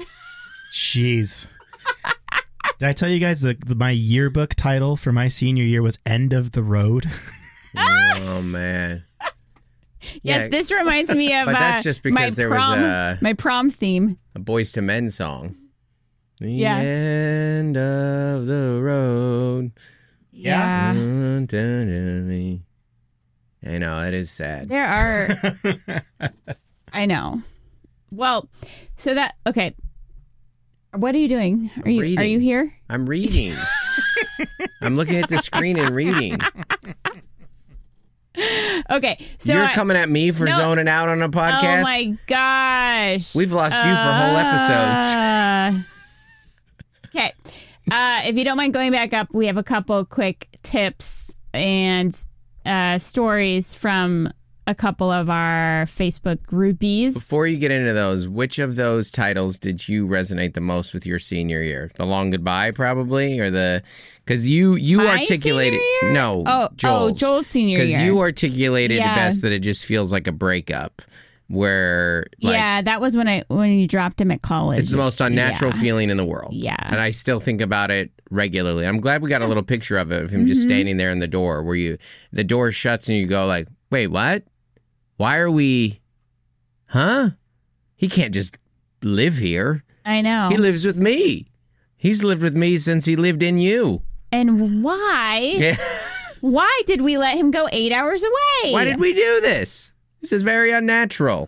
Jeez. Did I tell you guys that the, my yearbook title for my senior year was End of the Road? Oh, man. Yes, Yeah, this reminds me of but that's uh, just my because there was prom, a- my prom theme. a Boys to Men song. The Yeah. end of the road. Yeah. Dun, dun, dun, dun. I know, it is sad. There are I know. Well, so that okay. What are you doing? Are you are reading. you here? I'm reading. I'm looking at the screen and reading. Okay. So You're I- coming at me for No. zoning out on a podcast? Oh my gosh. We've lost you for whole episodes. Uh, okay. Uh, if you don't mind going back up, we have a couple quick tips and uh, stories from a couple of our Facebook groupies. Before you get into those, which of those titles did you resonate the most with your senior year? The Long Goodbye, probably, or the because you you My articulated senior year? no Oh, Joel's, oh, Joel's senior because year. you articulated Yeah. it best that it just feels like a breakup, where like yeah, that was when I when you dropped him at college. it's the most unnatural Yeah. feeling in the world. Yeah. and I still think about it regularly. I'm glad we got a little picture of it of him just Mm-hmm. standing there in the door, where you the door shuts and you go like, wait, what? Why are we? Huh? He can't just live here. I know. He lives with me. He's lived with me since he lived in you. and why? Yeah. Why did we let him go eight hours away? Why did we do this? This is very unnatural.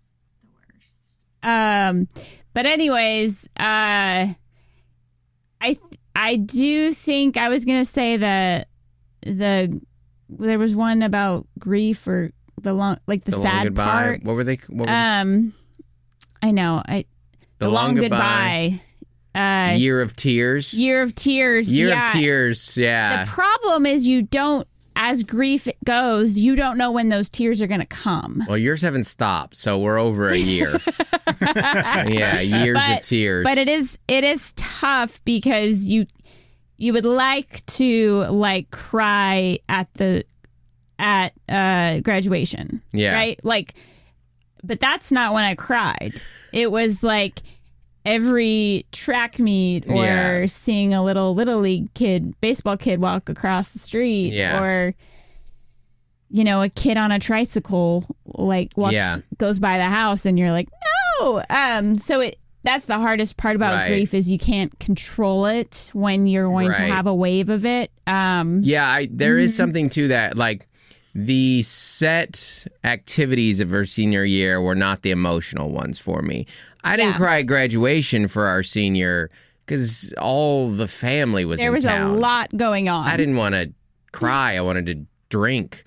Um, but anyways, uh, I th- I do think I was gonna say that the there was one about grief or the long like the, The long sad goodbye. part. What were they? What was Um, I know I the, long, goodbye. Uh, Year of tears. year of tears. Year yeah. of tears. Yeah. The problem is you don't, as grief goes, you don't know when those tears are gonna come. Well, yours haven't stopped, so we're over a year. Yeah, years But- of tears. But it is it is tough because you you would like to like cry at the at uh graduation. Yeah. Right? Like but that's not when I cried. It was like every track meet or Yeah. seeing a little little league kid, baseball kid walk across the street Yeah. or you know, a kid on a tricycle like walks Yeah. goes by the house and you're like, "No." Um so it that's the hardest part about Right. grief is you can't control it when you're going to Right. have a wave of it. Um Yeah, I, there is Mm-hmm. something to that. Like the set activities of our senior year were not the emotional ones for me. I didn't Yeah. cry at graduation for our senior because all the family was there in was town. a lot going on. I didn't want to cry. I wanted to drink.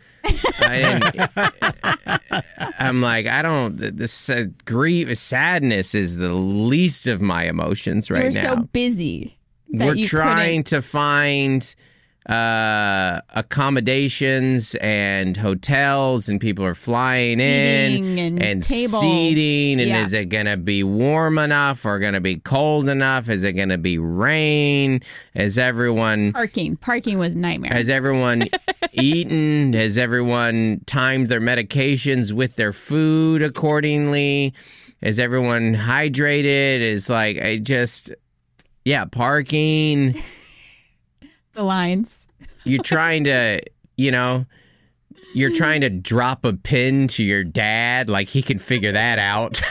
I didn't, I'm like, I don't, this uh, grief, sadness is the least of my emotions right You're now. so busy. That We're you trying couldn't- to find uh, accommodations and hotels, and people are flying Seating in and tables. seating. And Yeah. is it going to be warm enough or going to be cold enough? Is it going to be rain? Is everyone Parking. Parking was a nightmare. has everyone eaten? Has everyone timed their medications with their food accordingly? Is everyone hydrated? Is like I just yeah, parking. the lines. You're trying to, you know, you're trying to drop a pin to your dad, like he can figure that out.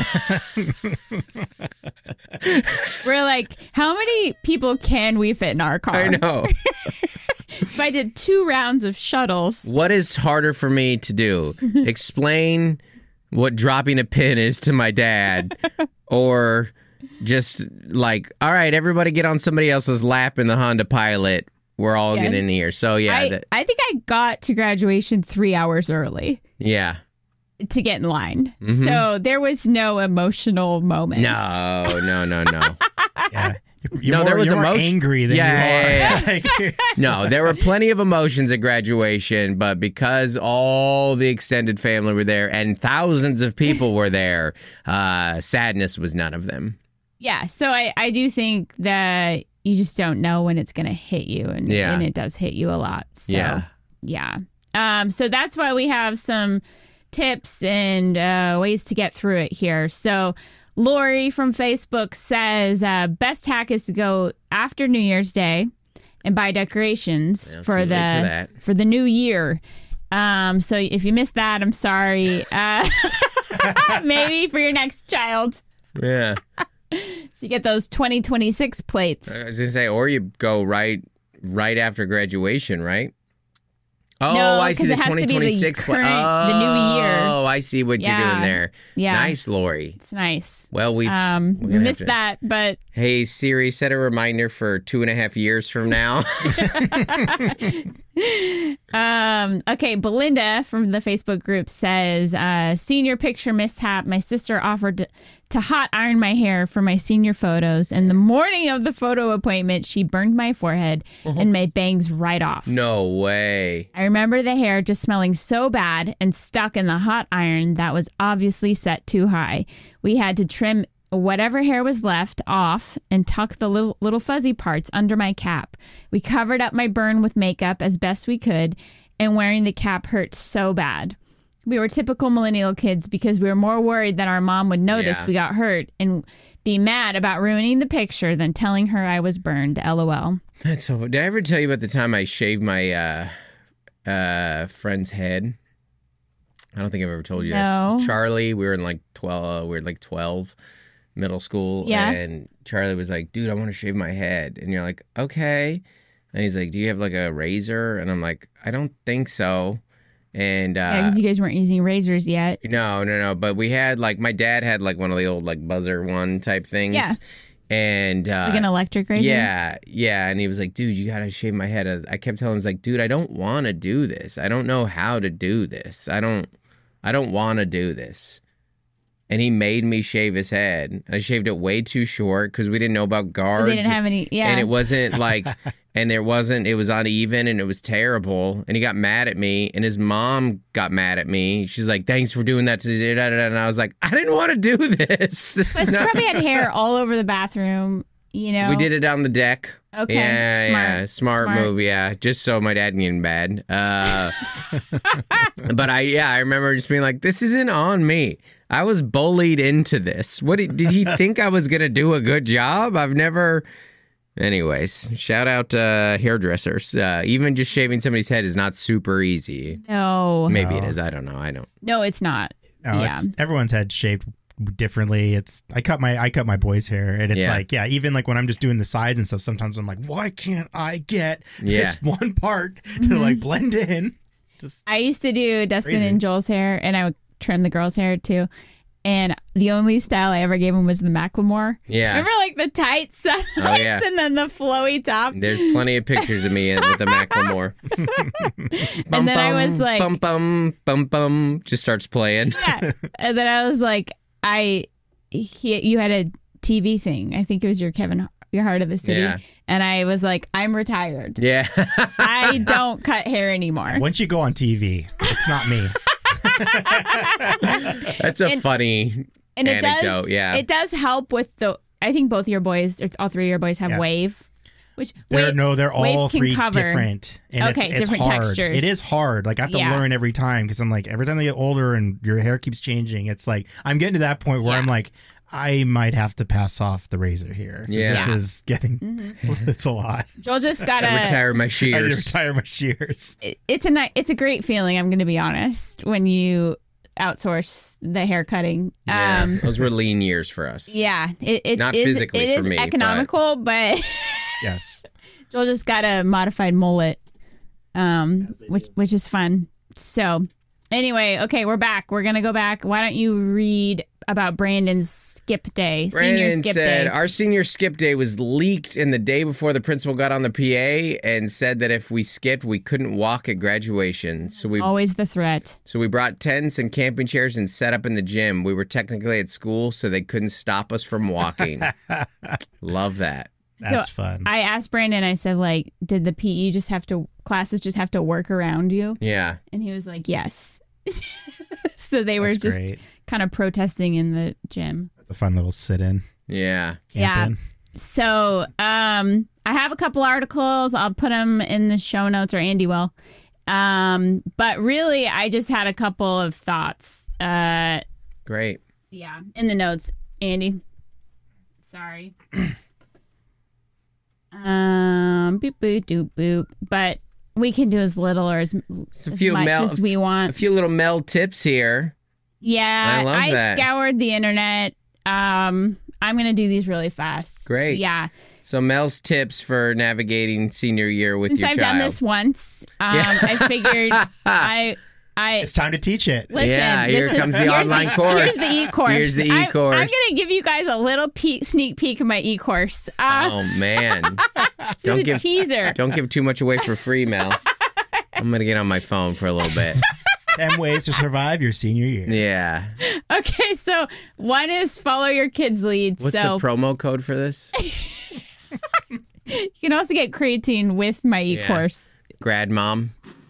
We're like, how many people can we fit in our car? I know. If I did two rounds of shuttles, What is harder for me to do? Explain what dropping a pin is to my dad, or just like, all right, everybody get on somebody else's lap in the Honda Pilot. We're all Yes. getting in here. So yeah, I, that, I think I got to graduation three hours early yeah. to get in line. Mm-hmm. So there was no emotional moment. No, no, no, no. Yeah. You're No, more, there was you're more emotion- angry than Yeah, you are. yeah, Like, No, there were plenty of emotions at graduation, but because all the extended family were there and thousands of people were there, uh, sadness was none of them. Yeah. So I, I do think that you just don't know when it's going to hit you. And, Yeah. and it does hit you a lot. So, Yeah. Yeah. Um, so that's why we have some tips and uh, ways to get through it here. So Lori from Facebook says uh, best hack is to go after New Year's Day and buy decorations Yeah, for too the late for that. for the new year. Um, so if you missed that, I'm sorry. Uh, maybe for your next child, Yeah. so you get those twenty twenty-six plates. I was gonna say, or you go right right after graduation, right? Oh, No, I see 'cause the it has to be the twenty twenty-six pla- current- the new year. Oh, I see what you're Yeah. doing there. Yeah. Nice, Lori. It's nice. Well, we've Um, we're we gonna missed have to- that, but Hey Siri, set a reminder for two and a half years from now. um, okay. Belinda from the Facebook group says, uh, "Senior picture mishap. My sister offered to, to hot iron my hair for my senior photos, and the morning of the photo appointment, she burned my forehead and my bangs right off. No way. I remember the hair just smelling so bad and stuck in the hot iron that was obviously set too high. We had to trim whatever hair was left off and tuck the little, little fuzzy parts under my cap. We covered up my burn with makeup as best we could, and wearing the cap hurt so bad. We were typical millennial kids because we were more worried that our mom would notice Yeah. we got hurt and be mad about ruining the picture than telling her I was burned. LOL. That's so. Did I ever tell you about the time I shaved my uh, uh, friend's head? I don't think I've ever told you No. this. Charlie, we were in like twelve. We were like twelve, middle school, Yeah. and Charlie was like, "Dude, I want to shave my head," and you're like, "Okay," and he's like, "Do you have like a razor?" And I'm like, "I don't think so," and uh, Yeah, because you guys weren't using razors yet. no, no, no. But we had like my dad had like one of the old like buzzer one type things. Yeah. And uh, Like an electric razor? yeah, yeah. And he was like, "Dude, you gotta shave my head." I, was, I kept telling him, I was like, "Dude, I don't want to do this. I don't know how to do this. I don't, I don't want to do this." And he made me shave his head. I shaved it way too short because we didn't know about guards. They didn't have any. Yeah. And it wasn't like, and there wasn't, it was uneven and it was terrible. And he got mad at me and his mom got mad at me. She's like, "Thanks for doing that." To da, da, da. And I was like, "I didn't want to do this." This But is she not- probably had hair all over the bathroom, you know? We did it on the deck. Okay, Yeah, smart, yeah, smart, smart. move. Yeah, just so my dad didn't get bad. Uh, but I, yeah, I remember just being like, "This isn't on me. I was bullied into this. What did, did he think I was gonna do a good job? I've never." Anyways, shout out uh, hairdressers. Uh, even just shaving somebody's head is not super easy. No. Maybe No. it is. I don't know. I don't. No, it's not. No, yeah. it's, everyone's head shaped differently. It's I cut my I cut my boy's hair, and it's Yeah. like yeah, even like when I'm just doing the sides and stuff. Sometimes I'm like, why can't I get Yeah. this one part Mm-hmm. to like blend in? Just I used to do Dustin Crazy. and Joel's hair, and I would trim the girls' hair too. And the only style I ever gave him was the Macklemore. Yeah. Remember like the tight sides Oh, yeah. and then the flowy top? There's plenty of pictures of me with the Macklemore. And then I was like- bum, bum, bum, bum, just starts playing. Yeah. And then I was like, I, he, you had a T V thing. I think it was your Kevin, your Heart of the City. Yeah. And I was like, I'm retired. Yeah. I don't cut hair anymore. Once you go on T V, it's not me. That's a And- funny And it anecdote. does, yeah. it does help with the, I think both your boys, or all three of your boys have Yeah. wave. Which They're, wave, no, they're all wave can three cover. different. And Okay, it's, it's different hard. textures. It is hard. Like I have to Yeah. learn every time because I'm like, every time they get older and your hair keeps changing, it's like, I'm getting to that point where Yeah. I'm like, I might have to pass off the razor here. 'Cause Yeah. This Yeah. is getting, Mm-hmm. it's a lot. Joel just got I a, retire my I need to shears. retire my shears. it- it's a ni- it's a great feeling. I'm going to be honest. When you outsource the hair cutting, Yeah. um, Those were lean years for us. yeah, it, it Not is physically it for is me, but- economical, but, Yes. Joel just got a modified mullet, um, which which is fun. So anyway, okay, we're back. We're gonna go back. Why don't you read about Brandon's skip day, senior Brandon skip said day? our senior skip day was leaked in the day before the principal got on the P A and said that if we skipped, we couldn't walk at graduation. So we Always the threat. so we brought tents and camping chairs and set up in the gym. We were technically at school, so they couldn't stop us from walking. Love that. That's So, fun. I asked Brandon. I said, like, did the P E just have to classes just have to work around you? Yeah. And he was like, yes. So they were That's just great. kind of protesting in the gym. It's a fun little sit-in. Yeah. Yeah. Camping. So um, I have a couple articles. I'll put them in the show notes, or Andy will. Um, but really, I just had a couple of thoughts. Uh, Great. yeah, in the notes, Andy. Sorry. um, boop boop doop boop. But we can do as little or as, So a as few much Mel- as we A want. few little Mel tips here. Yeah, I love that. scoured the internet. Um, I'm gonna do these really fast. Great. Yeah. So Mel's tips for navigating senior year with Since your I've child. done this once, um, Yeah. I figured I I It's time to teach it. listen. Yeah, this here is- comes the here's online course. Here's the e-course. Here's the I- e-course. I'm gonna give you guys a little pe- sneak peek of my e-course. Uh, Oh man. just don't a give teaser. don't give too much away for free, Mel. I'm gonna get on my phone for a little bit. ten ways to survive your senior year. Yeah. Okay, so one is follow your kids' lead. What's so the promo code for this? you can also get creatine with my e-course. Grad mom.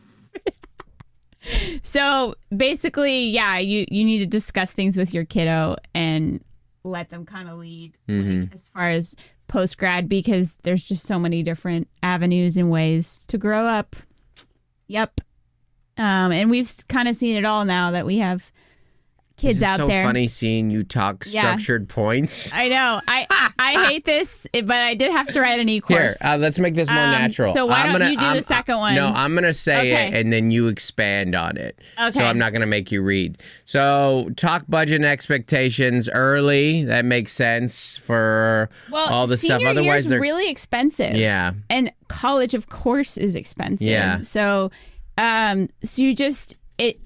So basically, yeah, you, you need to discuss things with your kiddo and let them kind of lead like, as far as post grad, because there's just so many different avenues and ways to grow up. Yep. Um, and we've kind of seen it all now that we have kids This is out so there. funny seeing you talk Yeah. structured points. I know. I I hate this, but I did have to write an Here, e-course. uh, let's make this more Um, natural. so why I'm don't gonna, you do the I'm- second one? No, I'm gonna say Okay. it and then you expand on it. Okay. So I'm not gonna make you read. So talk budget and expectations early. That makes sense for well, all the senior stuff. Otherwise, year's they're really expensive. yeah. And college, of course, is expensive. Yeah. So, um, so you just it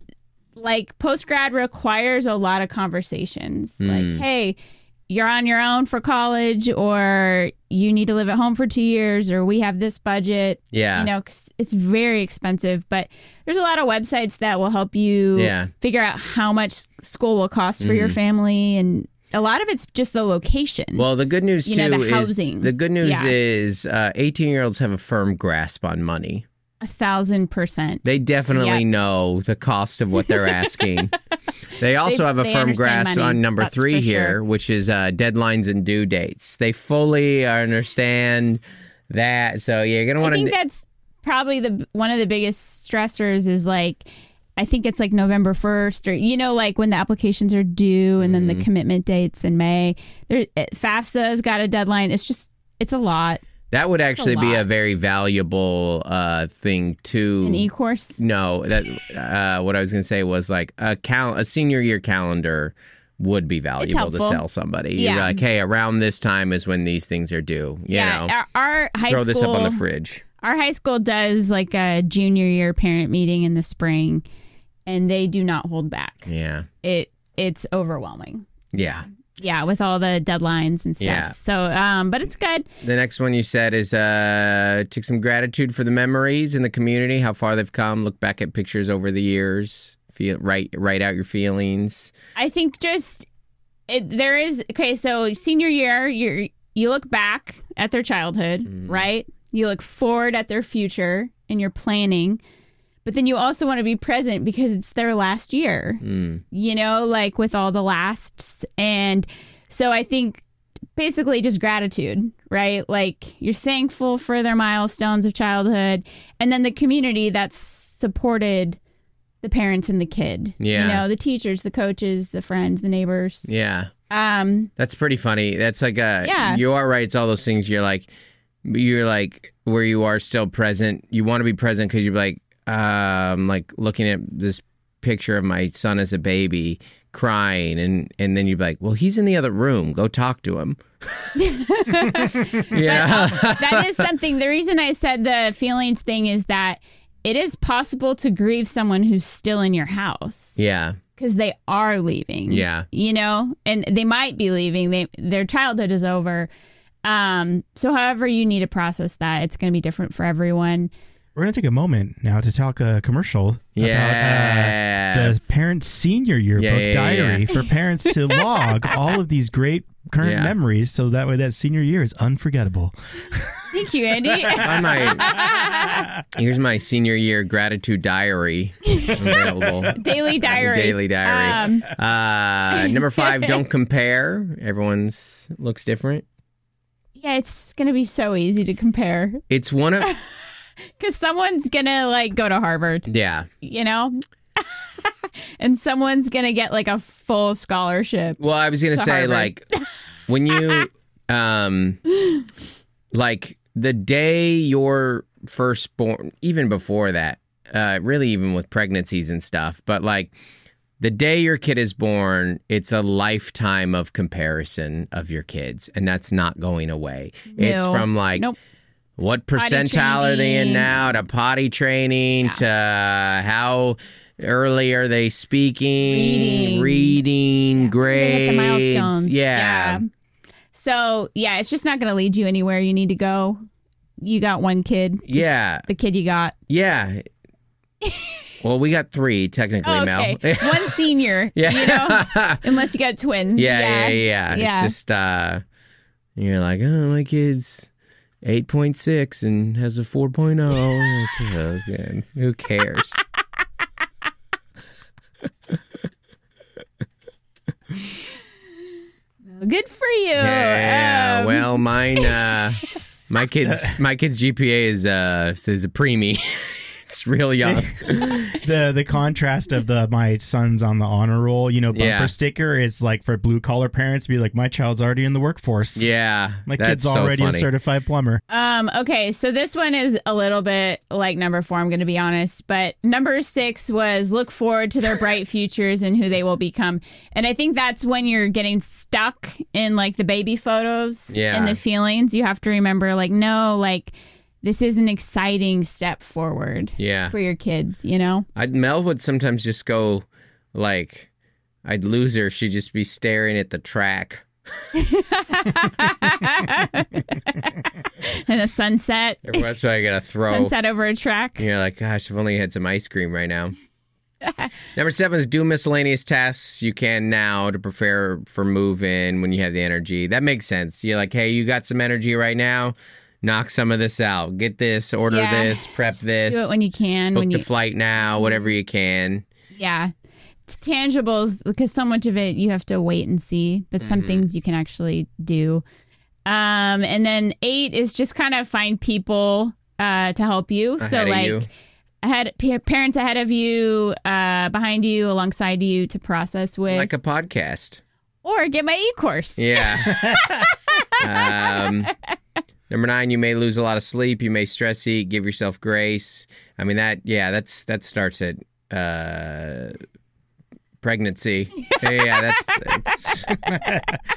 like post grad requires a lot of conversations. Hmm. Like, hey, you're on your own for college, or you need to live at home for two years, or we have this budget. Yeah. You know, 'cause it's very expensive. But there's a lot of websites that will help you Yeah. figure out how much school will cost for your family, and a lot of it's just the location. Well, the good news You too know, the is housing. the good news Yeah. is uh, eighteen-year-olds have a firm grasp on money. a thousand percent. They definitely Yep. know the cost of what they're asking. They also They- have a they firm understand grasp money, on number that's three for here, sure. which is uh, deadlines and due dates. They fully understand that. So yeah, you're gonna I want think to. that's probably the one of the biggest stressors is like, I think it's like November first, or you know, like when the applications are due, and then Mm-hmm. the commitment dates in May. There, FAFSA's got a deadline. It's just, it's a lot. That would actually be lot. a very valuable uh, thing to. An e-course. No, that uh, what I was gonna say was like a cal- a senior year calendar would be valuable to helpful. sell somebody. Yeah. You're like, hey, around this time is when these things are due. You yeah, know, our, our high throw school. this up on the fridge. Our high school does like a junior year parent meeting in the spring, and they do not hold back. Yeah. It it's overwhelming. Yeah. Yeah, with all the deadlines and stuff. Yeah. So, um, but it's good. The next one you said is uh, take some gratitude for the memories in the community, how far they've come. Look back at pictures over the years. Feel write write out your feelings. I think just it, there is okay. So senior year, you you look back at their childhood, Mm. right? You look forward at their future, and you're planning. But then you also want to be present because it's their last year, Mm. you know, like with all the lasts. And so I think basically just gratitude, right? Like you're thankful for their milestones of childhood. And then the community that's supported the parents and the kid. Yeah. You know, the teachers, the coaches, the friends, the neighbors. Yeah. Um, That's pretty funny. That's like a, Yeah. you are right. It's all those things you're like, you're like where you are still present. You want to be present because you're like, um, like looking at this picture of my son as a baby crying. And, and then you're like, well, he's in the other room. Go talk to him. Yeah. that is something. The reason I said the feelings thing is that it is possible to grieve someone who's still in your house. Yeah. Because they are leaving. Yeah. You know, and they might be leaving. They Their childhood is over. Um, so however you need to process that, it's going to be different for everyone. We're going to take a moment now to talk a commercial Yeah. about uh, the parents' senior yearbook Yeah, yeah, yeah, diary yeah. for parents to log all of these great current Yeah. memories so that way that senior year is unforgettable. Thank you, Andy. On my, here's my senior year gratitude diary available. Daily diary. Daily diary. Um, Uh, number five, don't compare. Everyone's looks different. yeah, it's going to be so easy to compare. It's one of, Because someone's going to like go to Harvard, yeah. you know? And someone's going to get like a full scholarship. Well, I was gonna To say Harvard. like when you, um, like the day you're first born, even before that, uh, really even with pregnancies and stuff, but like the day your kid is born, it's a lifetime of comparison of your kids, and that's not going away. It's No. from like. Nope. What percentile are they in training. now? To potty training, Yeah. to uh, how early are they speaking, Reading. reading, They grades, hit the milestones. Yeah. So, yeah, it's just not going to lead you anywhere you need to go. You got one kid. yeah, The kid you got. yeah. Well, we got three technically, Oh, Mel. okay. One senior. Yeah. You know? Unless you got twins. Yeah, Yeah. yeah, yeah, Yeah. It's just uh, you're like, oh, my kid's eight point six and has a four point oh. Okay, who cares? Good for you. Yeah, Um, well, mine, uh, my kid's my kid's G P A is uh is a preemie. It's real young. the the contrast of the my son's on the honor roll, you know, bumper Yeah. sticker is like for blue collar parents be like, my child's already in the workforce. Yeah, My that's kid's so already a funny. certified plumber. Um, okay, so this one is a little bit like number four, I'm going to be honest. But number six was look forward to their bright futures and who they will become. And I think that's when you're getting stuck in like the baby photos Yeah. and the feelings. You have to remember, like, no, like, this is an exciting step forward Yeah, for your kids, you know? I'd, Mel would sometimes just go like, I'd lose her. She'd just be staring at the track. And a sunset. That's why I gotta throw. Sunset over a track. You're like, gosh, if only I had some ice cream right now. Number seven is do miscellaneous tasks you can now to prepare for move-in when you have the energy. That makes sense. You're like, hey, you got some energy right now? Knock some of this out. Get this, order Yeah. this, prep this. Do it when you can. book when the you, flight now, whatever you can. Yeah. It's tangibles, because so much of it you have to wait and see, but some Mm-hmm. things you can actually do. Um, and then eight is just kind of find people uh, to help you. so Ahead of like you. ahead pa- parents ahead of you, uh, behind you, alongside you to process with, Like a podcast. or get my e-course. Yeah. um, number nine, you may lose a lot of sleep. You may stress eat. Give yourself grace. I mean, that, yeah, that's that starts at uh, pregnancy. Yeah, that's, that's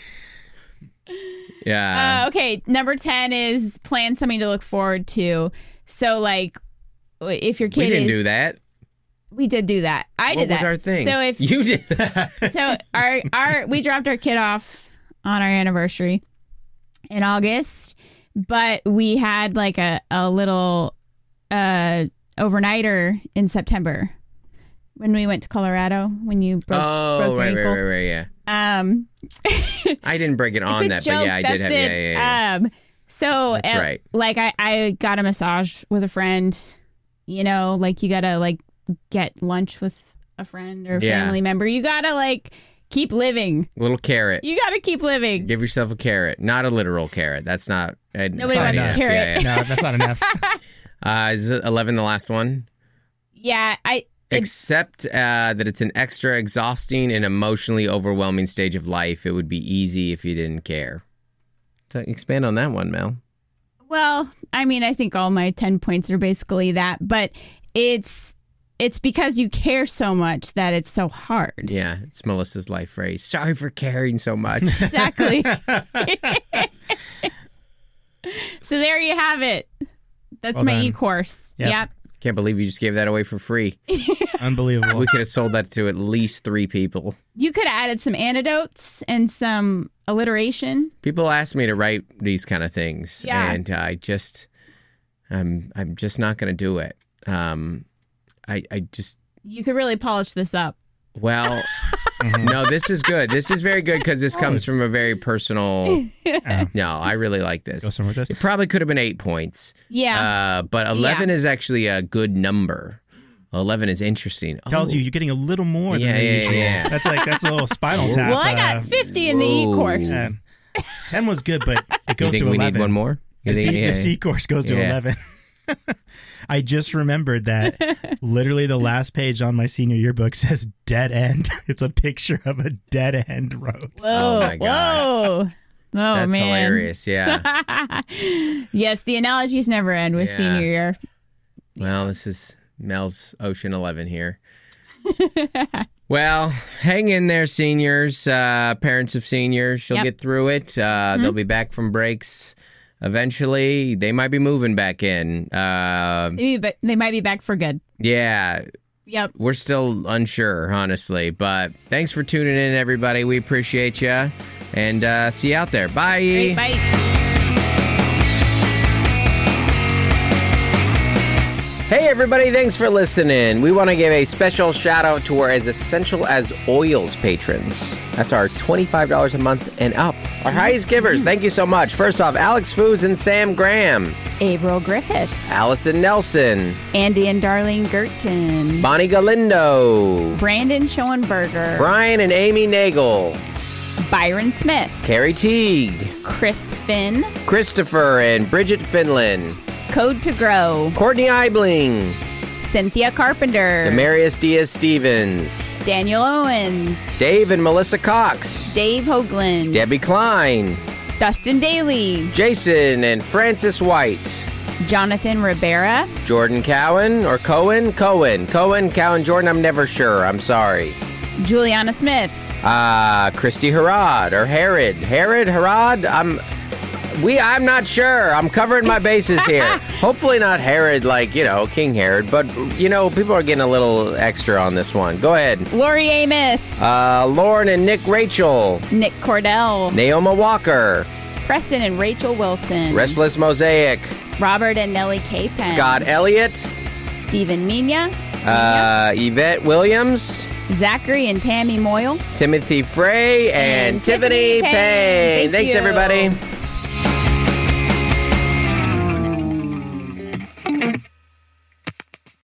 yeah. Uh, okay, number ten is plan something to look forward to. So like if your kid we didn't is do that. We did do that. I What did that. was our thing? So if you did, so, our our we dropped our kid off on our anniversary in August, but we had like a a little uh overnighter in September when we went to Colorado when you broke, oh, broke your right, right, ankle. right, right, yeah. Um, I didn't break it on it's a that, joke, but yeah, I did have. Dustin. Yeah, yeah, yeah. Um, so That's uh, right. Like I, I got a massage with a friend. You know, like you gotta like get lunch with a friend or a Yeah. family member. You gotta like keep living. Little carrot. You gotta keep living. Give yourself a carrot, not a literal carrot. That's not. Uh, Nobody not wants a enough. carrot. Yeah, yeah. No, that's not enough. Uh, is it eleven the last one? Yeah, I. It, Except uh, that it's an extra exhausting and emotionally overwhelming stage of life. It would be easy if you didn't care. So expand on that one, Mel. well, I mean, I think all my ten points are basically that, but it's it's because you care so much that it's so hard. Yeah, it's Melissa's life phrase. Sorry for caring so much. Exactly. So there you have it. That's Well my done. e-course. Yep. Yep. Can't believe you just gave that away for free. Unbelievable. We could have sold that to at least three people. You could have added some anecdotes and some alliteration. People ask me to write these kind of things, Yeah. and I just, I'm, I'm just not going to do it. Um, I, I just, You could really polish this up. well, no, this is good. This is very good because this comes from a very personal. Oh, No, I really like this. go somewhere with It this. probably could have been eight points. Yeah. Uh, but eleven is actually a good number. eleven is interesting. Tells Oh, you you're getting a little more Yeah, than the yeah, usual. yeah. That's like that's a little spinal tap. well, I uh, got fifty in the whoa. e-course. uh, ten was good, but it You goes think to we eleven. need one more? You The think- C, yeah, the C course goes to Yeah. eleven. I just remembered that literally the last page on my senior yearbook says dead end. It's a picture of a dead end road. Whoa. Oh, my God. Whoa. Oh, That's man. hilarious. Yeah. Yes, the analogies never end with Yeah. senior year. Well, this is Mel's Ocean eleven here. Well, hang in there, seniors, uh, parents of seniors. You'll Yep. get through it. Uh, They'll be back from breaks eventually. They might be moving back in. Uh, Maybe, but they might be back for good. yeah, Yep. we're still unsure, honestly. But thanks for tuning in, everybody. We appreciate you. And uh, see you out there. Bye. Great, bye. Hey everybody, thanks for listening. We want to give a special shout out to our As Essential as Oils patrons. That's our twenty-five dollars a month and up. Our highest givers, thank you so much. First off, Alex Foods and Sam Graham, Averill Griffiths. Allison Nelson, Andy and Darlene Gerton. Bonnie Galindo, Brandon Schoenberger. Brian and Amy Nagel, Byron Smith. Carrie Teague, Chris Finn. Christopher and Bridget Finland, Code to Grow. Courtney Eibling, Cynthia Carpenter. Demarius Diaz-Stevens, Daniel Owens. Dave and Melissa Cox, Dave Hoagland. Debbie Klein, Dustin Daly. Jason and Francis White, Jonathan Rivera. Jordan Cowan or Cohen? Cohen. Cohen, Cowan, Jordan, I'm never sure. I'm sorry. Juliana Smith. Uh, Christy Harrod or Herod. Herod, Harrod? I'm we I'm not sure. I'm covering my bases here. Hopefully not Herod like, you know, King Herod, but you know, people are getting a little extra on this one. Go ahead. Lori Amos. Uh, Lauren and Nick Rachel. Nick Cordell. Naoma Walker. Preston and Rachel Wilson. Restless Mosaic. Robert and Nellie Capen. Scott Elliott. Stephen Mina. Uh, Yvette Williams. Zachary and Tammy Moyle. Timothy Frey and, And Tiffany Tiffany Payne. Payne. Thank Thanks, you. everybody.